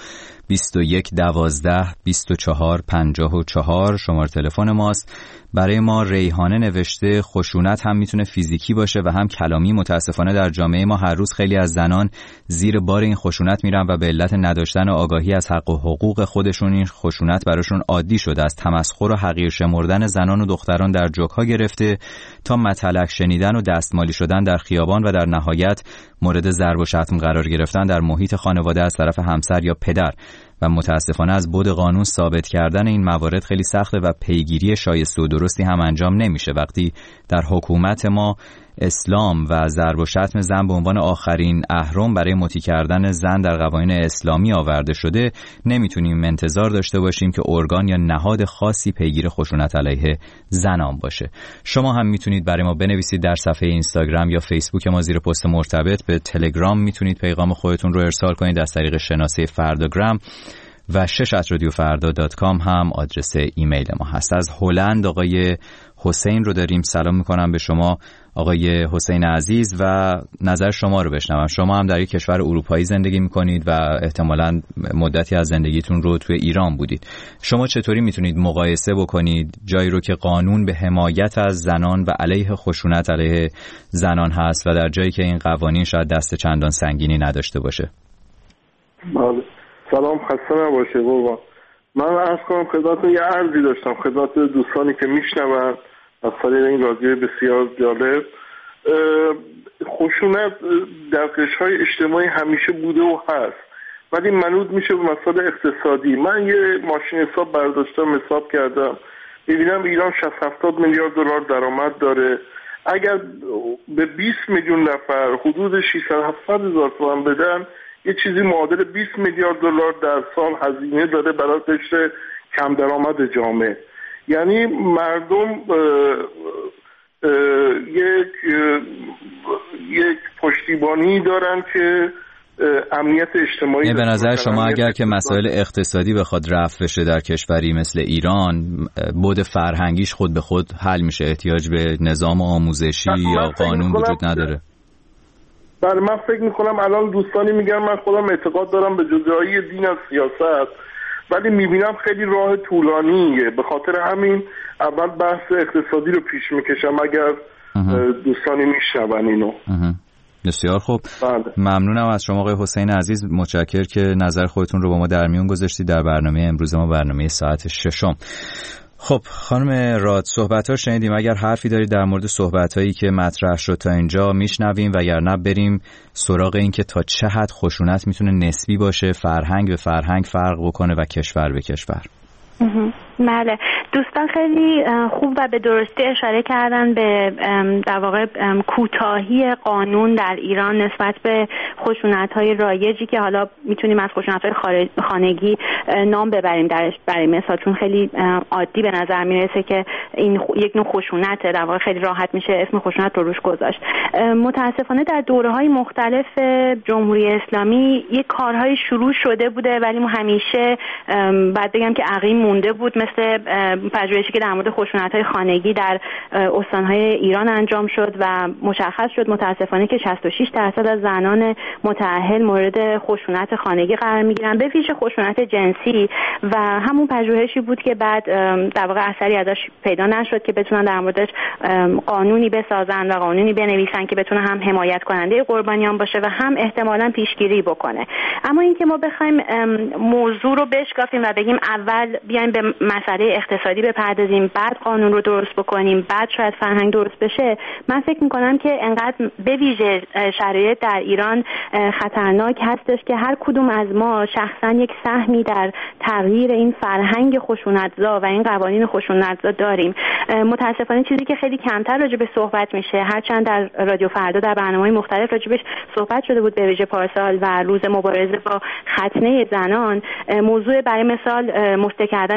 21 12 24 54 شماره تلفن ماست. برای ما ریحانه نوشته خشونت هم میتونه فیزیکی باشه و هم کلامی. متاسفانه در جامعه ما هر روز خیلی از زنان زیر بار این خشونت میرن و به علت نداشتن آگاهی از حق و حقوق خودشون این خشونت براشون عادی شده. از تمسخر و حقیر شمردن زنان و دختران در جوک‌ها گرفته تا متلک شنیدن و دستمالی شدن در خیابان و در نهایت مورد ضرب و شتم قرار گرفتن در محیط خانواده از طرف همسر یا پدر. و متاسفانه از بعد قانون ثابت کردن این موارد خیلی سخته و پیگیری شایسته و درستی هم انجام نمیشه. وقتی در حکومت ما اسلام و ضرب و شتم زن به عنوان آخرین اهرم برای مطیع کردن زن در قوانین اسلامی آورده شده، نمیتونیم انتظار داشته باشیم که ارگان یا نهاد خاصی پیگیر خشونت علیه زنان باشه. شما هم میتونید برای ما بنویسید در صفحه اینستاگرام یا فیسبوک ما زیر پست مرتبط. به تلگرام میتونید پیغام خودتون رو ارسال کنید از طریق شناسه فرداگرام و 6@radiofarda.com هم آدرس ایمیل ما هست. از هلند آقای حسین رو داریم. سلام میکنم به شما آقای حسین عزیز و نظر شما رو بشنوم. شما هم در یک کشور اروپایی زندگی میکنید و احتمالاً مدتی از زندگیتون رو توی ایران بودید. شما چطوری میتونید مقایسه بکنید جایی رو که قانون به حمایت از زنان و علیه خشونت علیه زنان هست و در جایی که این قوانین شاید دست چندان سنگینی نداشته باشه؟ بله، سلام، خسته نباشه قربان. من عرض کنم خدمتتون یه عرضی داشتم خدمت دوستانی که میشنون از طریق این رادیو بسیار جالب. خشونت در قشرهای اجتماعی همیشه بوده و هست، ولی منوط میشه به مسائل اقتصادی. من یه ماشین حساب برداشتم، حساب کردم، میبینم ایران 60-70 میلیارد دلار درآمد داره. اگر به 20 میلیون نفر حدود 600-700 هزار تومان بدن، یه چیزی معادل 20 میلیارد دلار در سال هزینه داره برای قشر کم درآمد جامعه. یعنی مردم یک پشتیبانی دارن که امنیت اجتماعی. به نظر شما اگر که مسائل اقتصادی بخواد رفع بشه در کشوری مثل ایران، بعد فرهنگیش خود به خود حل میشه، احتیاج به نظام آموزشی یا قانون وجود نداره؟ بله، من فکر میکنم الان دوستانی میگن من خودم اعتقاد دارم به جدایی دین از سیاست، ولی میبینم خیلی راه طولانیه. به خاطر همین اول بحث اقتصادی رو پیش میکشم اگر دوستانی میشنون اینو. بسیار خوب. بله. ممنونم از شما آقای حسین عزیز، متشکرم که نظر خودتون رو با ما در میون گذاشتید در برنامه امروز ما، برنامه ساعت 6. خب خانم راد، صحبت‌ها شنیدیم. اگر حرفی دارید در مورد صحبت‌هایی که مطرح شد تا اینجا میشنویم، وگرنه بریم سراغ این که تا چه حد خشونت میتونه نسبی باشه، فرهنگ به فرهنگ فرق بکنه و کشور به کشور. بله، دوستان خیلی خوب و به درستی اشاره کردن به در واقع کوتاهی قانون در ایران نسبت به خشونت‌های رایجی که حالا میتونیم از خشونت‌های خانگی نام ببریم درش برای مثال، چون خیلی عادی به نظر میرسه که این یک نوع خشونته، در واقع خیلی راحت میشه اسم خشونت رو روش گذاشت. متاسفانه در دوره‌های مختلف جمهوری اسلامی یک کارهای شروع شده بوده، ولی ما همیشه بعد بگم که عقیم مونده بود، مثل پژوهشی که در مورد خشونت‌های خانگی در استان‌های ایران انجام شد و مشخص شد متاسفانه که 66% از زنان متأهل مورد خشونت خانگی قرار می‌گیرن، به ویژه خشونت جنسی. و همون پژوهشی بود که بعد در واقع اثری ازش پیدا نشد که بتونن در موردش قانونی بسازن و قانونی بنویسن که بتونه هم حمایت کننده قربانیان باشه و هم احتمالاً پیشگیری بکنه. اما اینکه ما بخوایم موضوع رو بشکافیم و بگیم اول بیایم به مسئله اقتصادی بپردازیم، بعد قانون رو درست بکنیم، بعد شاید فرهنگ درست بشه، من فکر میکنم که انقدر به ویژه شرایط در ایران خطرناک هستش که هر کدوم از ما شخصا یک سهمی در تغییر این فرهنگ خشونتزا و این قوانین خشونتزا داریم. متاسفانه چیزی که خیلی کمتر راجبش صحبت میشه، هرچند در رادیو فردا در برنامه‌های مختلف راجبش صحبت شده بود، به ویژه پارسال و روز مبارزه با ختنه زنان، موضوع برای مثال مسته کردن جنسی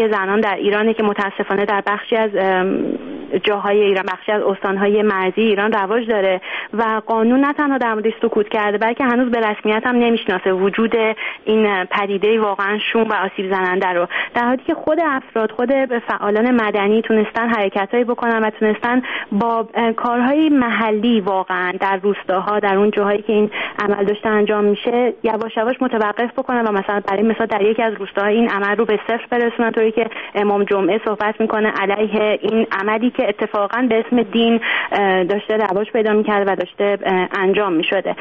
خشونت‌های زنان در ایرانه که متاسفانه در بخشی از جاهای ایران، بخشی از استان‌های مرزی ایران رواج داره و قانون نه تنها در موردش سکوت کرده بلکه هنوز به رسمیت هم نمیشناسه وجود این پدیده واقعا شوم و آسیب زننده رو، در حالی که خود افراد، خود فعالان مدنی تونستن حرکتایی بکنن و تونستن با کارهای محلی واقعا در روستاها، در اون جاهایی که این عمل داشته انجام میشه یواش یواش متوقف بکنن و مثلا برای مثال در یکی از روستاها این عمل رو به صفر برسونن، طوری که امام جمعه صحبت میکنه علیه این عملی که اتفاقا به اسم دین داشته رواج پیدا میکرده و داشته انجام میشده.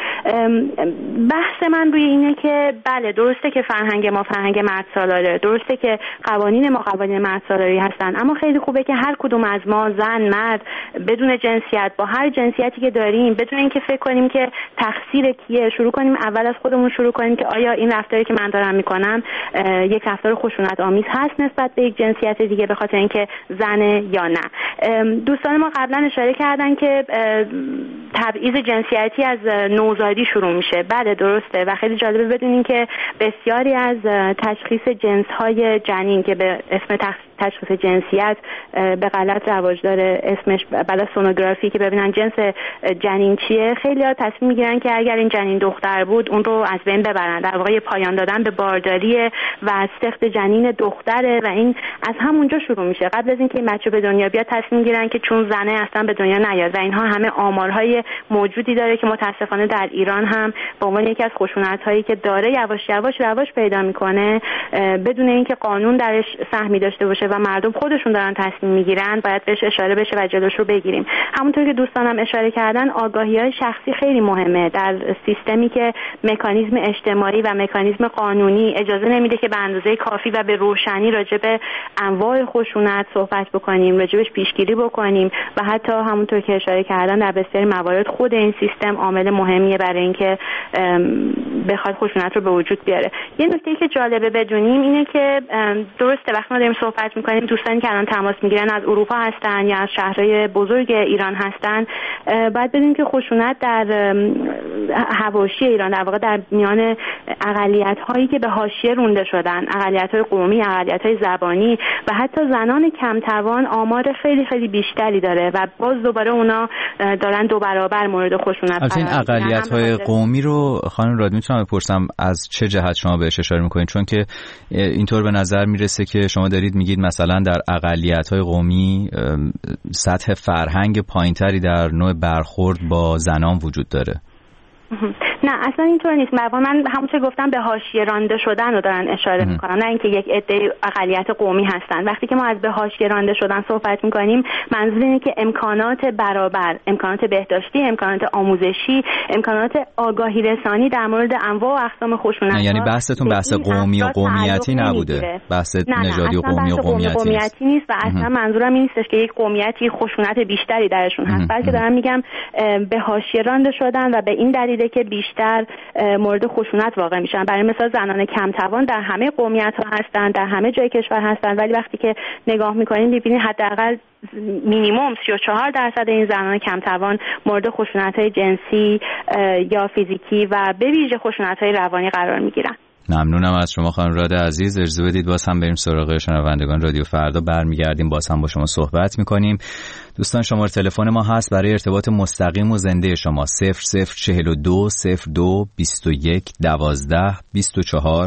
بحث من روی اینه که بله درسته که فرهنگ ما فرهنگ مرد سالاره، درسته که قوانین ما قوانین مرد سالاری هستن، اما خیلی خوبه که هر کدوم از ما زن مرد بدون جنسیت با هر جنسیتی که داریم بدون اینکه فکر کنیم که تقصیر کیه شروع کنیم اول از خودمون شروع کنیم که آیا این رفتاری که من دارم میکنم یک رفتار خشونت آمیز هست نسبت به یک جنسیت دیگه به خاطر اینکه زنه یا نه. دوستان ما قبلا اشاره کردن که تبعیض جنسیتی از نوزادی شروع میشه. بله درسته و خیلی جالبه بدونین که بسیاری از تشخیص جنس‌های جنین که به اسم تشخیص جنسیت به غلط رواج داره، اسمش بعد از سونوگرافی که ببینن جنس جنین چیه، خیلی‌ها تصمیم میگیرن که اگر این جنین دختر بود اون رو از بین ببرن، در واقع پایان دادن به بارداری و سخت جنین دختره و این از همونجا شروع میشه. قبل از اینکه این بچه به دنیا بیاد تصمیم میگیرن که چون زنه اصلا به دنیا نیاد و اینها همه آمارهای موجودی داره که متاسفانه در ایران هم به عنوان یکی از خشونت‌هایی که داره یواش یواش رواج پیدا میکنه بدون اینکه قانون درش سهمی داشته باشه و مردم خودشون دارن تصمیم میگیرن باید بهش اشاره بشه و جلوش رو بگیریم. همونطور که دوستانم اشاره کردن آگاهی‌های شخصی خیلی مهمه در سیستمی که مکانیزم اجتماعی و مکانیزم قانونی اجازه نمیده که به اندازه کافی و به روشنی راجع به انواع خشونت صحبت بکنیم، راجبش پیشگیری بکنیم و حتی همونطور که اشاره کردن در بسیاری موارد خود این سیستم عامل مهمیه برای اینکه بخواد خشونت رو به وجود بیاره. یه نکته‌ای که جالبه بدونیم اینه که درسته وقتی ما داریم صحبت می‌کنیم دوستانی که الان تماس میگیرن از اروپا هستن یا از شهرهای بزرگ ایران هستن، باید بدونیم که خشونت در حواشی ایران در واقع در میان اقلیت‌هایی که به حاشیه رونده شدن، اقلیت‌های قومی، اقلیت‌های زبانی و حتی زنان کم‌توان آمار خیلی خیلی بیشتری داره و باز دوباره اونا دارن دو برابر مورد خشونت قرار میگیرن. این اقلیت‌های قومی رو خانم راد میتونم بپرسم از چه جهت شما بهش اشاره می‌کنید؟ چون که اینطور به نظر میرسه که شما دارید میگید مثلا در اقلیت‌های قومی سطح فرهنگ پایین‌تری در نوع برخورد با زنان وجود داره. نه اصلا اینطور نیست. من همونطور گفتم به حاشیه رانده شدن رو دارن اشاره میکنن، نه اینکه یک عده اقلیت قومی هستن. وقتی که ما از به حاشیه رانده شدن صحبت میکنیم منظور اینه که امکانات برابر، امکانات بهداشتی، امکانات آموزشی، امکانات آگاهی رسانی در مورد انواع و اقسام خشونت. یعنی بحثتون بحث قومی و قومیتی نبوده، بحث نژادی و قومی و قومیتی نیست و اصلا منظورم این نیستش که یک قومیتی خشونت بیشتری درشون هست، بلکه دارم میگم به حاشیه رانده شدن و به این دلیله که بیشتر مورد خشونت واقع میشن. برای مثال زنان کم‌توان در همه قومیت‌ها هستن، در همه جای کشور هستن، ولی وقتی که نگاه می‌کنید می‌بینید حداقل مینیمم 34% این زنان کم‌توان مورد خشونت‌های جنسی یا فیزیکی و به ویژه خشونت‌های روانی قرار می‌گیرن. ممنونم از شما خانم راد عزیز. اجازه بدید باز هم بریم سراغ شنوندگان رادیو فردا، برمیگردیم باز هم با شما صحبت میکنیم. دوستان شماره تلفن ما هست برای ارتباط مستقیم و زنده شما 0042 02 21 12 24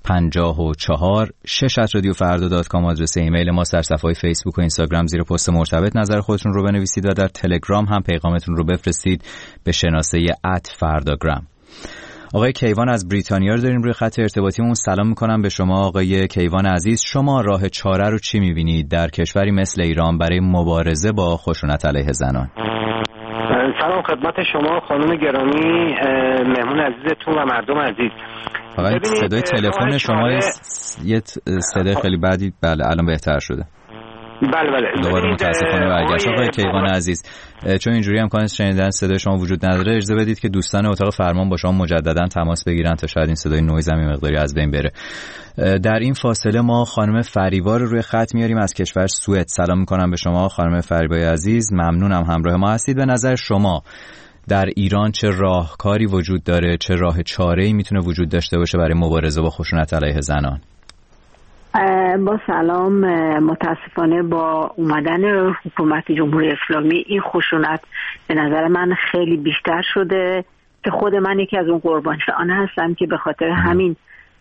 54 6@radiofarda.com آدرس ایمیل ما، صفحه‌های فیسبوک و اینستاگرام زیر پست مرتبط نظر خودتون رو بنویسید و در تلگرام هم پیغامتون رو بفرستید به شناسه @fardagram. آقای کیوان از بریتانیا رو داریم روی خط ارتباطیمون. سلام میکنم به شما آقای کیوان عزیز. شما راه چاره رو چی میبینید در کشوری مثل ایران برای مبارزه با خشونت علیه زنان؟ سلام خدمت شما خانم گرامی، مهمون عزیزتون و مردم عزیز. فقط صدای تلفن شما یه صدای خیلی بدی. بله الان بهتر شده. بله دوباره متاسفانه برگشت. آقای کیوان عزیز، چون اینجوری امکان شنیدن صدای شما وجود نداره، اجازه بدید که دوستان اتاق فرمان با شما مجددا تماس بگیرن تا شاید این صدای نویز هم مقداری از بین بره. در این فاصله ما خانم فریبا رو روی خط میاریم از کشور سوئد. سلام میکنم به شما خانم فریبای عزیز، ممنونم همراه ما هستید. به نظر شما در ایران چه راهکاری وجود داره، چه راه چاره‌ای میتونه وجود داشته باشه برای مبارزه با خشونت علیه زنان؟ با سلام. متاسفانه با اومدن حکومت جمهوری اسلامی این خشونت به نظر من خیلی بیشتر شده که خود من یکی از اون قربانیان هستم که به خاطر همین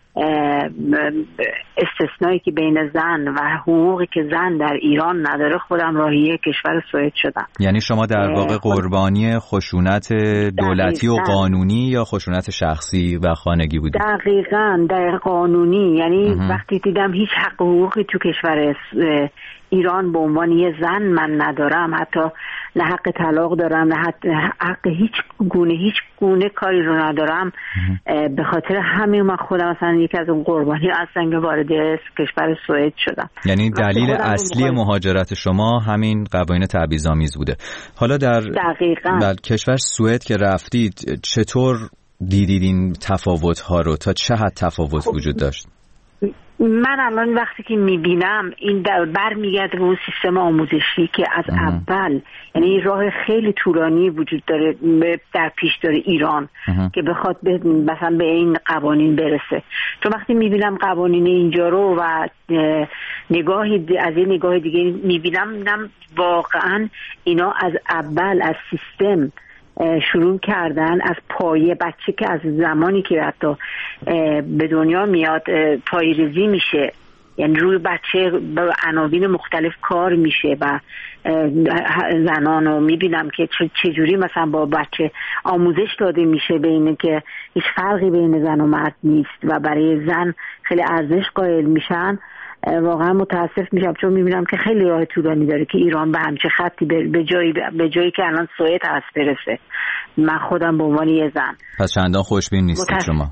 استثنایی که بین زن و حقوقی که زن در ایران نداره خودم راهی کشور سوئد شدم. یعنی شما در واقع قربانی خشونت دولتی و قانونی یا خشونت شخصی و خانگی بودید؟ دقیقاً قانونی. یعنی وقتی دیدم هیچ حق حقوقی تو کشور ایران به عنوان یه زن من ندارم، حتی نه حق طلاق دارم، نه حق هیچ گونه کاری رو ندارم، به خاطر همین من خودم مثلا یکی از اون قربانی هستم که وارد کشور سوئد شدم. یعنی دلیل اصلی مهاجرت شما همین قوانین تبعیض‌آمیز بوده. حالا در کشور سوئد که رفتید چطور دیدید این تفاوت‌ها رو؟ تا چه حد تفاوت وجود داشت؟ من الان وقتی که میبینم این برمیگرده به اون سیستم آموزشی که از اول، یعنی راه خیلی طولانی وجود داره در پیش داره ایران که بخواد مثلا به این قوانین برسه. چون وقتی میبینم قوانین اینجا رو و نگاهی از این نگاه دیگه میبینم واقعا اینا از اول از سیستم شروع کردن، از پایه بچه که از زمانی که حتی به دنیا میاد پایه‌ریزی میشه، یعنی روی بچه به عناوین مختلف کار میشه و زنانو میبینم که چجوری مثلا با بچه آموزش داده میشه بین که هیچ فرقی بین زن و مرد نیست و برای زن خیلی ارزش قائل میشن. واقعا متاسف میشم چون میبینم که خیلی راه طولانی داره که ایران به همچه خطی به جایی که الان سوئد هست برسه. من خودم به عنوان یه زن پس چندان خوشبین نیستید شما؟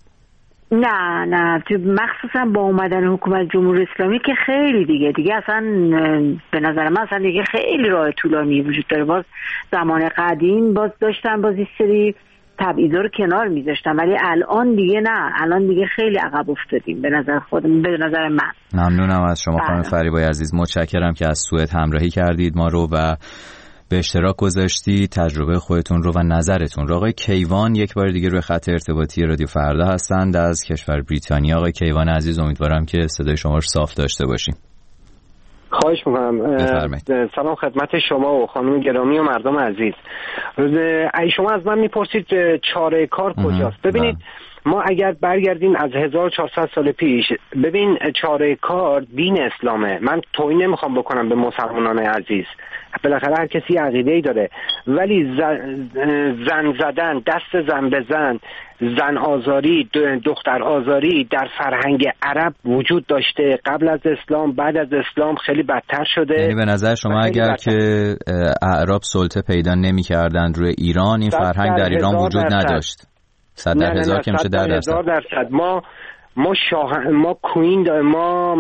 نه مخصوصا با اومدن حکومت جمهوری اسلامی که خیلی دیگه اصلا به نظر من اصلا دیگه خیلی راه طولانی وجود داره. باز زمان قدیم باز داشتن باز این سری تبعیضا رو کنار میذاشتم، ولی الان دیگه نه، الان دیگه خیلی عقب افتادیم به نظر خودم، به نظر من. ممنونم از شما خانم فریبای عزیز، متشکرم که از سوئد همراهی کردید ما رو و به اشتراک گذاشتید تجربه خودتون رو و نظرتون رو. آقای کیوان یک بار دیگه روی خط ارتباطی رادیو فردا هستند از کشور بریتانیا. آقای کیوان عزیز امیدوارم که صدای شما رو صاف داشته باشیم. خواهش میکنم. سلام خدمت شما و خانم گرامی و مردم عزیز. شما از من میپرسید چاره کار کجاست. ببینید ما اگر برگردیم از 1400 سال پیش، ببین چاره کار دین اسلامه. من توهین نمیخوام بکنم به مسلمانان عزیز، بالاخره هر کسی عقیده‌ای داره، ولی زن زدن، دست زن به زن، زن آزاری، دختر آزاری در فرهنگ عرب وجود داشته قبل از اسلام، بعد از اسلام خیلی بدتر شده. یعنی به نظر شما اگر که اعراب سلطه پیدا نمی‌کردند روی ایران، این فرهنگ در ایران وجود نداشت؟ 100 در هزار که میشه 10%. ما کوین داریم، ما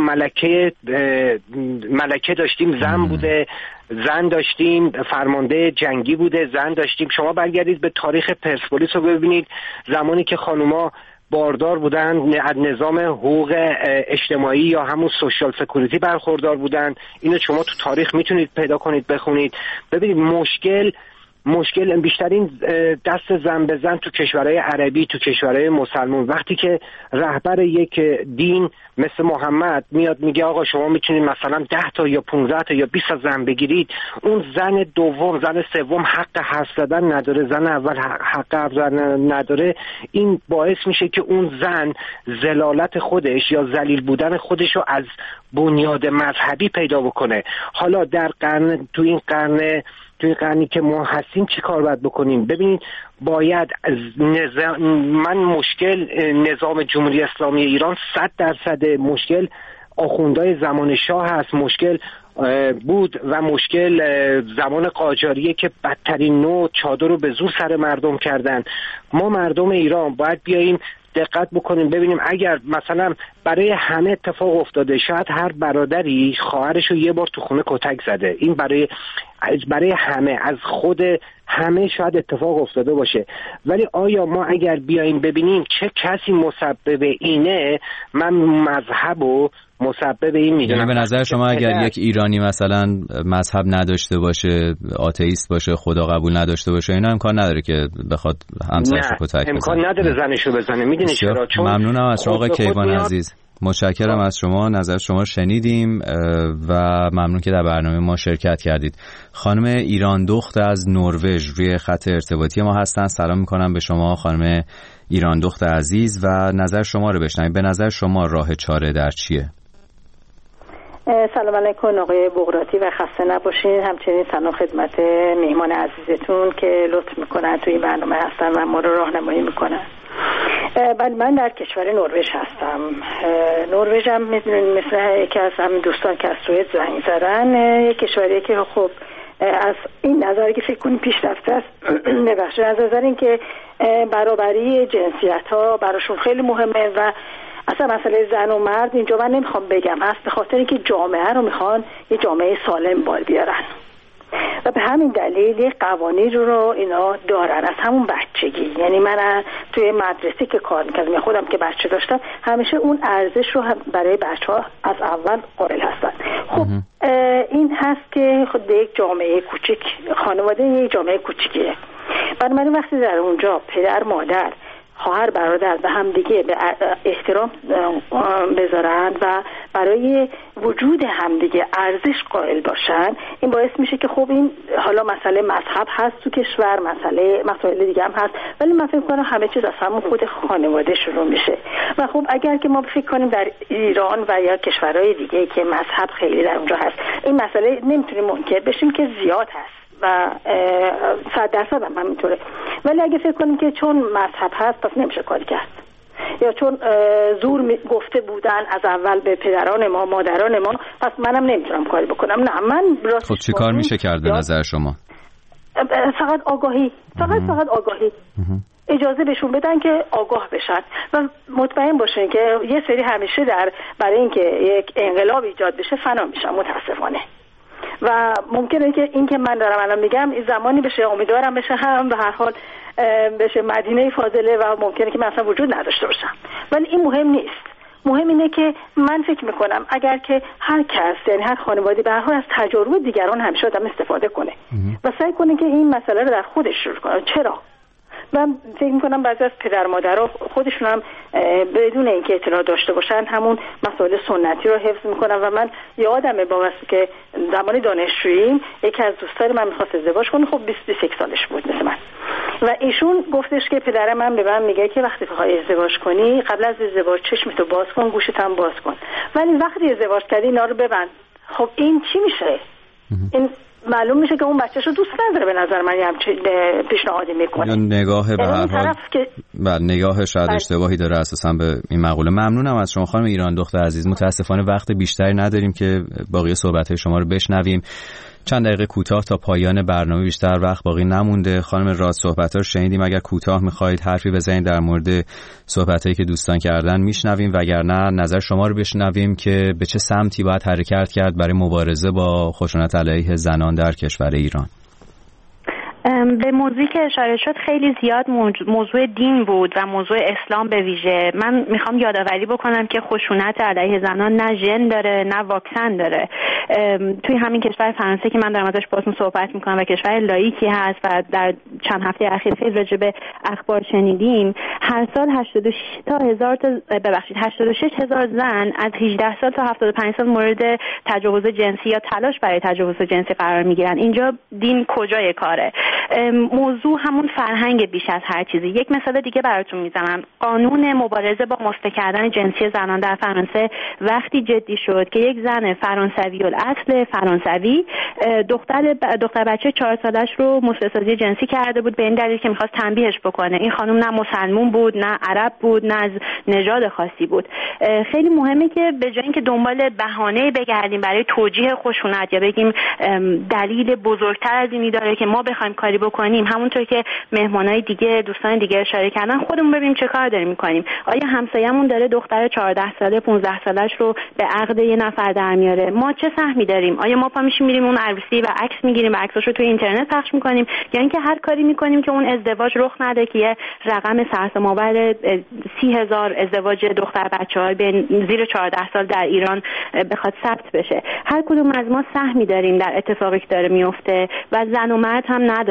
ملکه داشتیم، زن بوده، زن داشتیم، فرمانده جنگی بوده، زن داشتیم. شما برگردید به تاریخ پرسپولیس رو ببینید، زمانی که خانوما باردار بودن، از نظام حقوق اجتماعی یا همون سوشال سکوریتی برخوردار بودن. اینو شما تو تاریخ میتونید پیدا کنید بخونید. ببینید مشکل بیشترین دست زن به زن تو کشورهای عربی، تو کشورهای مسلمان، وقتی که رهبر یک دین مثل محمد میاد میگه آقا شما میتونید مثلا 10 تا یا 15 تا یا 20 تا زن بگیرید، اون زن دوم، زن سوم حق حرف زدن نداره، زن اول حق حرف زدن نداره. این باعث میشه که اون زن ذلالت خودش یا ذلیل بودن خودش رو از بنیاد مذهبی پیدا بکنه. حالا تو این قرنی که ما هستیم چی کار باید بکنیم؟ ببینید باید مشکل نظام جمهوری اسلامی ایران 100% مشکل آخوندهای زمان شاه هست، مشکل بود و مشکل زمان قاجاریه که بدترین نوع چادر رو به زور سر مردم کردن. ما مردم ایران باید بیاییم دقت بکنیم ببینیم اگر مثلا برای همه اتفاق افتاده، شاید هر برادری خواهرش رو یه بار تو خونه کتک زده، این برای همه، از خود همه شاید اتفاق افتاده باشه، ولی آیا ما اگر بیاییم ببینیم چه کسی مسبب اینه، من مذهب و مسبب این میدونم. یعنی به نظر شما اگر یک ایرانی مثلا مذهب نداشته باشه، آتئیست باشه، خدا قبول نداشته باشه، اینا امکان نداره که بخواد همسرش رو کتک بزنه؟ امکان نداره زنشو بزنه. میدونی چرا؟ چون ممنونم از آقای کیوان عزیز. متشکرم از شما، نظر شما شنیدیم و ممنون که در برنامه ما شرکت کردید. خانم ایران دخت از نروژ روی خط ارتباطی ما هستن. سلام میکنم به شما خانم ایران دخت عزیز و نظر شما رو بشنویم. به نظر شما راه چاره در چیه؟ سلام علیکم آقای بغراتی و خسته نباشین. همچنین سلام خدمت مهمان عزیزتون که لطف میکنن توی برنامه هستن و ما رو راهنمایی میکنن. بله، من در کشور نروژ هستم. نروژ هم میدونین مثل یکی از همین دوستان که از سوئد زنگ زدن، یک کشوریه که خب از این نظری که فکر کنیم پیشرفته است نبخشه، از نظر این که برابری جنسیت ها براشون خیلی مهمه و اصلا مسئله زن و مرد اینجا من نمیخوام بگم هست، به خاطر اینکه جامعه رو میخوان یه جامعه سالم بال بیارن و به همین دلیل یه قوانین رو اینا دارن از همون بچگی. یعنی من توی مدرسه که کار میکردم، خودم که بچه داشتم، همیشه اون ارزش رو برای بچه‌ها از اول قائل هستن. خب این هست که خود یک جامعه کوچیک، خانواده یک جامعه کوچیکیه. من وقتی در اونجا پدر مادر خواهر برادر به هم دیگه به احترام بذارن و برای وجود همدیگه ارزش قائل باشن، این باعث میشه که خب این حالا مسئله مذهب هست تو کشور، مسائل دیگه هم هست، ولی من فکر کنم همه چیز از همون خود خانواده شروع میشه. و خب اگر که ما فکر کنیم در ایران و یا کشورهای دیگه که مذهب خیلی در اونجا هست، این مسئله نمیتونیم منکر بشیم که زیاد هست و 100% هم همینطوره، ولی اگه فکر کنیم که چون مذهب هست پس نمیشه کاری کرد، یا چون زور گفته بودن از اول به پدران ما مادران ما، پس منم نمیتونم کاری بکنم. نه، من خب چی کار میشه کرد به نظر شما؟ فقط آگاهی، فقط آگاهی. اجازه بهشون بدن که آگاه بشن و مطمئن باشن که یه سری همیشه برای اینکه یک انقلاب ایجاد بشه فنا میشن متاسفانه. و ممکنه که این که من دارم الان میگم این زمانی بشه، امیدوارم بشه، هم به هر حال بشه مدینه فاضله و ممکنه که من اصلا وجود نداشته باشم، ولی این مهم نیست. مهم اینه که من فکر میکنم اگر که هر کس، یعنی هر خانواده به هر حال از تجربه دیگران همیشه آدم استفاده کنه و سعی کنه که این مسئله رو در خودش شروع کنه. چرا؟ من فکر میکنم بعضی از پدر مادرها خودشون هم بدون اینکه اطلاع داشته باشن همون مسائل سنتی رو حفظ میکنن و من یادمه با واسه که زمان دانشجویی یکی از دوستان من میخواست ازدواج کنه، خب 21 سالش بود مثل من، و ایشون گفتش که پدر من به من میگه که وقتی بخوای ازدواج کنی قبل از ازدواج چشمتو باز کن، گوشت هم باز کن، ولی وقتی ازدواج کردی اینا رو ببند. خب این چی میشه؟ این معلوم میشه که اون بچه‌شو دوست نداره. به نظر من همچین پیشنهادی میکنه. نگاه به هر حال نگاه شاید اشتباهی داره اساسا به این مقوله. ممنونم از شما خانم ایران دختر عزیز. متاسفانه وقت بیشتری نداریم که باقی صحبت‌های شما رو بشنویم. چند دقیقه کوتاه تا پایان برنامه، بیشتر وقت باقی نمونده. خانم راز صحبت‌ها رو شنیدیم. اگر کوتاه می‌خواید حرفی بزنید در مورد صحبتایی که دوستان کردن میشنویم، وگرنه نظر شما رو بشنویم که به چه سمتی باید حرکت کرد برای مبارزه با خشونت علیه زنان در کشور ایران. به موضوعی که اشاره شد خیلی زیاد موضوع دین بود و موضوع اسلام به ویژه. من میخوام یادآوری بکنم که خشونت علیه زنان نه ژن داره نه واکسن داره. توی همین کشور فرانسه که من دارم ازش باهاتون صحبت میکنم و کشور لاییکی هست و در چند هفته اخیر خیلی راجع به اخبار شنیدیم، هر سال 86,000 زن از 18 سال تا 75 سال مورد تجاوز جنسی یا تلاش برای تجاوز جنسی قرار میگیرن. اینجا دین کجای کاره؟ موضوع همون فرهنگ بیش از هر چیزی. یک مثال دیگه براتون میزنم. قانون مبارزه با مسته کردن جنسی زنان در فرانسه وقتی جدی شد که یک زن فرانسوی الاصل فرانسوی دختر بچه 4 سالش رو مسته جنسی کرده بود به این دلیل که میخواست تنبیهش بکنه. این خانم نه مسلمون بود، نه عرب بود، نه از نژاد خاصی بود. خیلی مهمه که به جای اینکه دنبال بهانه بگردیم برای توجیه خشونت یا بگیم دلیل بزرگتر از اینی داره که ما بخوایم کاری بکنیم، همونطور که مهمانای دیگه دوستان دیگه اشاره کردن خودمون ببینیم چه کار داریم میکنیم. آیا همسایه‌مون داره دختر 14 ساله 15 سالش رو به عقد یه نفر در میاره؟ ما چه سهمی داریم؟ آیا ما پا میشیم میریم اون عروسی و عکس میگیریم و عکساشو توی اینترنت پخش میکنیم، یا اینکه هر کاری میکنیم که اون ازدواج رخ نده که یه رقم سرسام‌آور 30,000 ازدواج دختر بچه‌ها زیر 14 سال در ایران بخواد ثبت بشه؟ هر کدوم از ما سهمی داریم در اتفاقی که داره میفته و زن و مرد هم نداره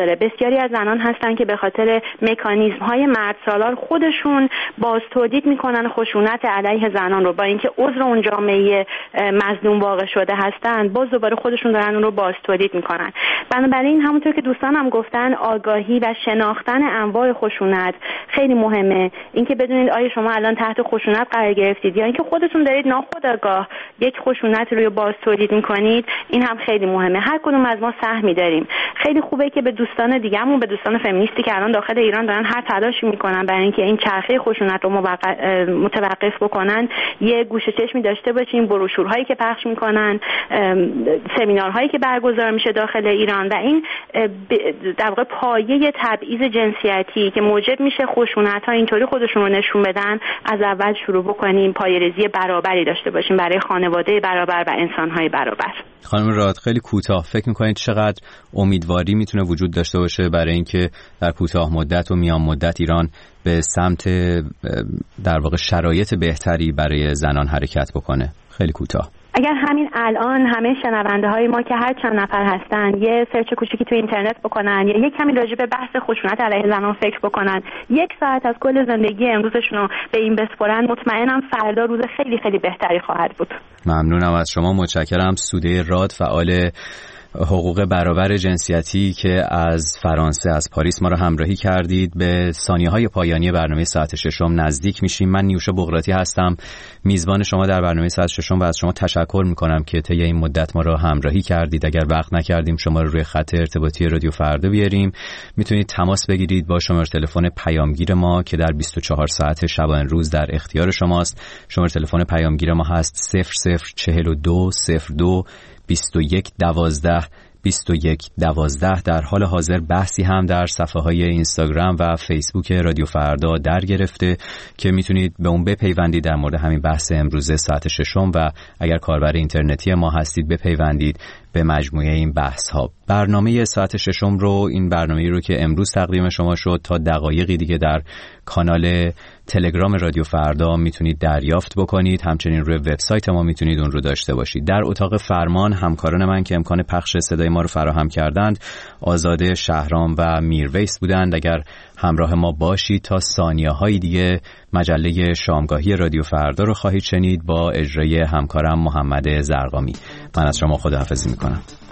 نداره. بسیاری از زنان هستن که به خاطر مکانیزم‌های مردسالار خودشون باز تولید میکنن خشونت علیه زنان رو، با اینکه عضو اون جامعه مظلوم واقع شده هستن، باز دوباره خودشون دارن اون رو باز تولید میکنن. بنابراین همونطور که دوستانم گفتن، آگاهی و شناختن انواع خشونت خیلی مهمه. اینکه بدونید آیا شما الان تحت خشونت قرار گرفتید یا اینکه خودتون دارید ناخودآگاه یک خشونت رو باز تولید میکنید، این هم خیلی مهمه. هر کدوم از ما سهمی داریم. خیلی خوبه که به دوستان دیگه‌مون، به دوستان فمینیستی که الان داخل ایران دارن هر تلاشی میکنن برای اینکه این چرخه خشونت رو متوقف بکنن، یه گوشه چشمی داشته باشیم. بروشورهایی که پخش میکنن، سمینارهایی که برگزار میشه داخل ایران و این در واقع پایه تبعیض جنسیتی که موجب میشه خشونت‌ها اینطوری خودشون رو نشون بدن، از اول شروع بکنیم. پایه‌ریزی برابری داشته باشیم برای خانواده برابر و انسان‌های برابر. خانم راد، خیلی کوتاه فکر می‌کنید چقدر امیدواری میتونه وجود داشته باشه برای اینکه در کوتاه مدت و میان مدت ایران به سمت در واقع شرایط بهتری برای زنان حرکت بکنه؟ خیلی کوتاه. اگر همین الان همه شنونده های ما که هر چند نفر هستن یه سرچ کوچیکی تو اینترنت بکنن یا یک کمی راجع به بحث خشونت علیه زنان فکر بکنن، 1 ساعت از کل زندگی امروزشون رو به این بسپرن، مطمئنم فردا روز خیلی خیلی بهتری خواهد بود. ممنونم از شما. متشکرم. سوده راد، فعال حقوق برابر جنسیتی که از فرانسه، از پاریس ما رو همراهی کردید. به ثانیه‌های پایانی برنامه ساعت ششم نزدیک میشیم. من نیوشا بغراتی هستم، میزبان شما در برنامه ساعت ششم و از شما تشکر میکنم که طی این مدت ما رو همراهی کردید. اگر وقت نکردیم شما رو روی خط ارتباطی رادیو فردا بیاریم، میتونید تماس بگیرید با شماره تلفن پیامگیر ما که در 24 ساعت شبانه روز در اختیار شماست. شماره تلفن پیامگیر ما هست 0042 02 2112 2112. در حال حاضر بحثی هم در صفحه های اینستاگرام و فیسبوک رادیو فردا در گرفته که میتونید به اون بپیوندید در مورد همین بحث امروزه ساعت ششم و اگر کاربر اینترنتی ما هستید بپیوندید به مجموعه این بحث ها. برنامه ساعت ششم رو، این برنامه‌ای رو که امروز تقدیم شما شد، تا دقایقی دیگه در کانال تلگرام رادیو فردا میتونید دریافت بکنید. همچنین روی وبسایت ما میتونید اون رو داشته باشید. در اتاق فرمان همکاران من که امکان پخش صدای ما رو فراهم کردند آزاده، شهرام و میرویس بودند. اگر همراه ما باشید تا ثانیه‌های دیگه مجله شامگاهی رادیو فردا رو خواهید شنید با اجرای همکارم محمد زرقامی. من از شما خداحافظی میکنم.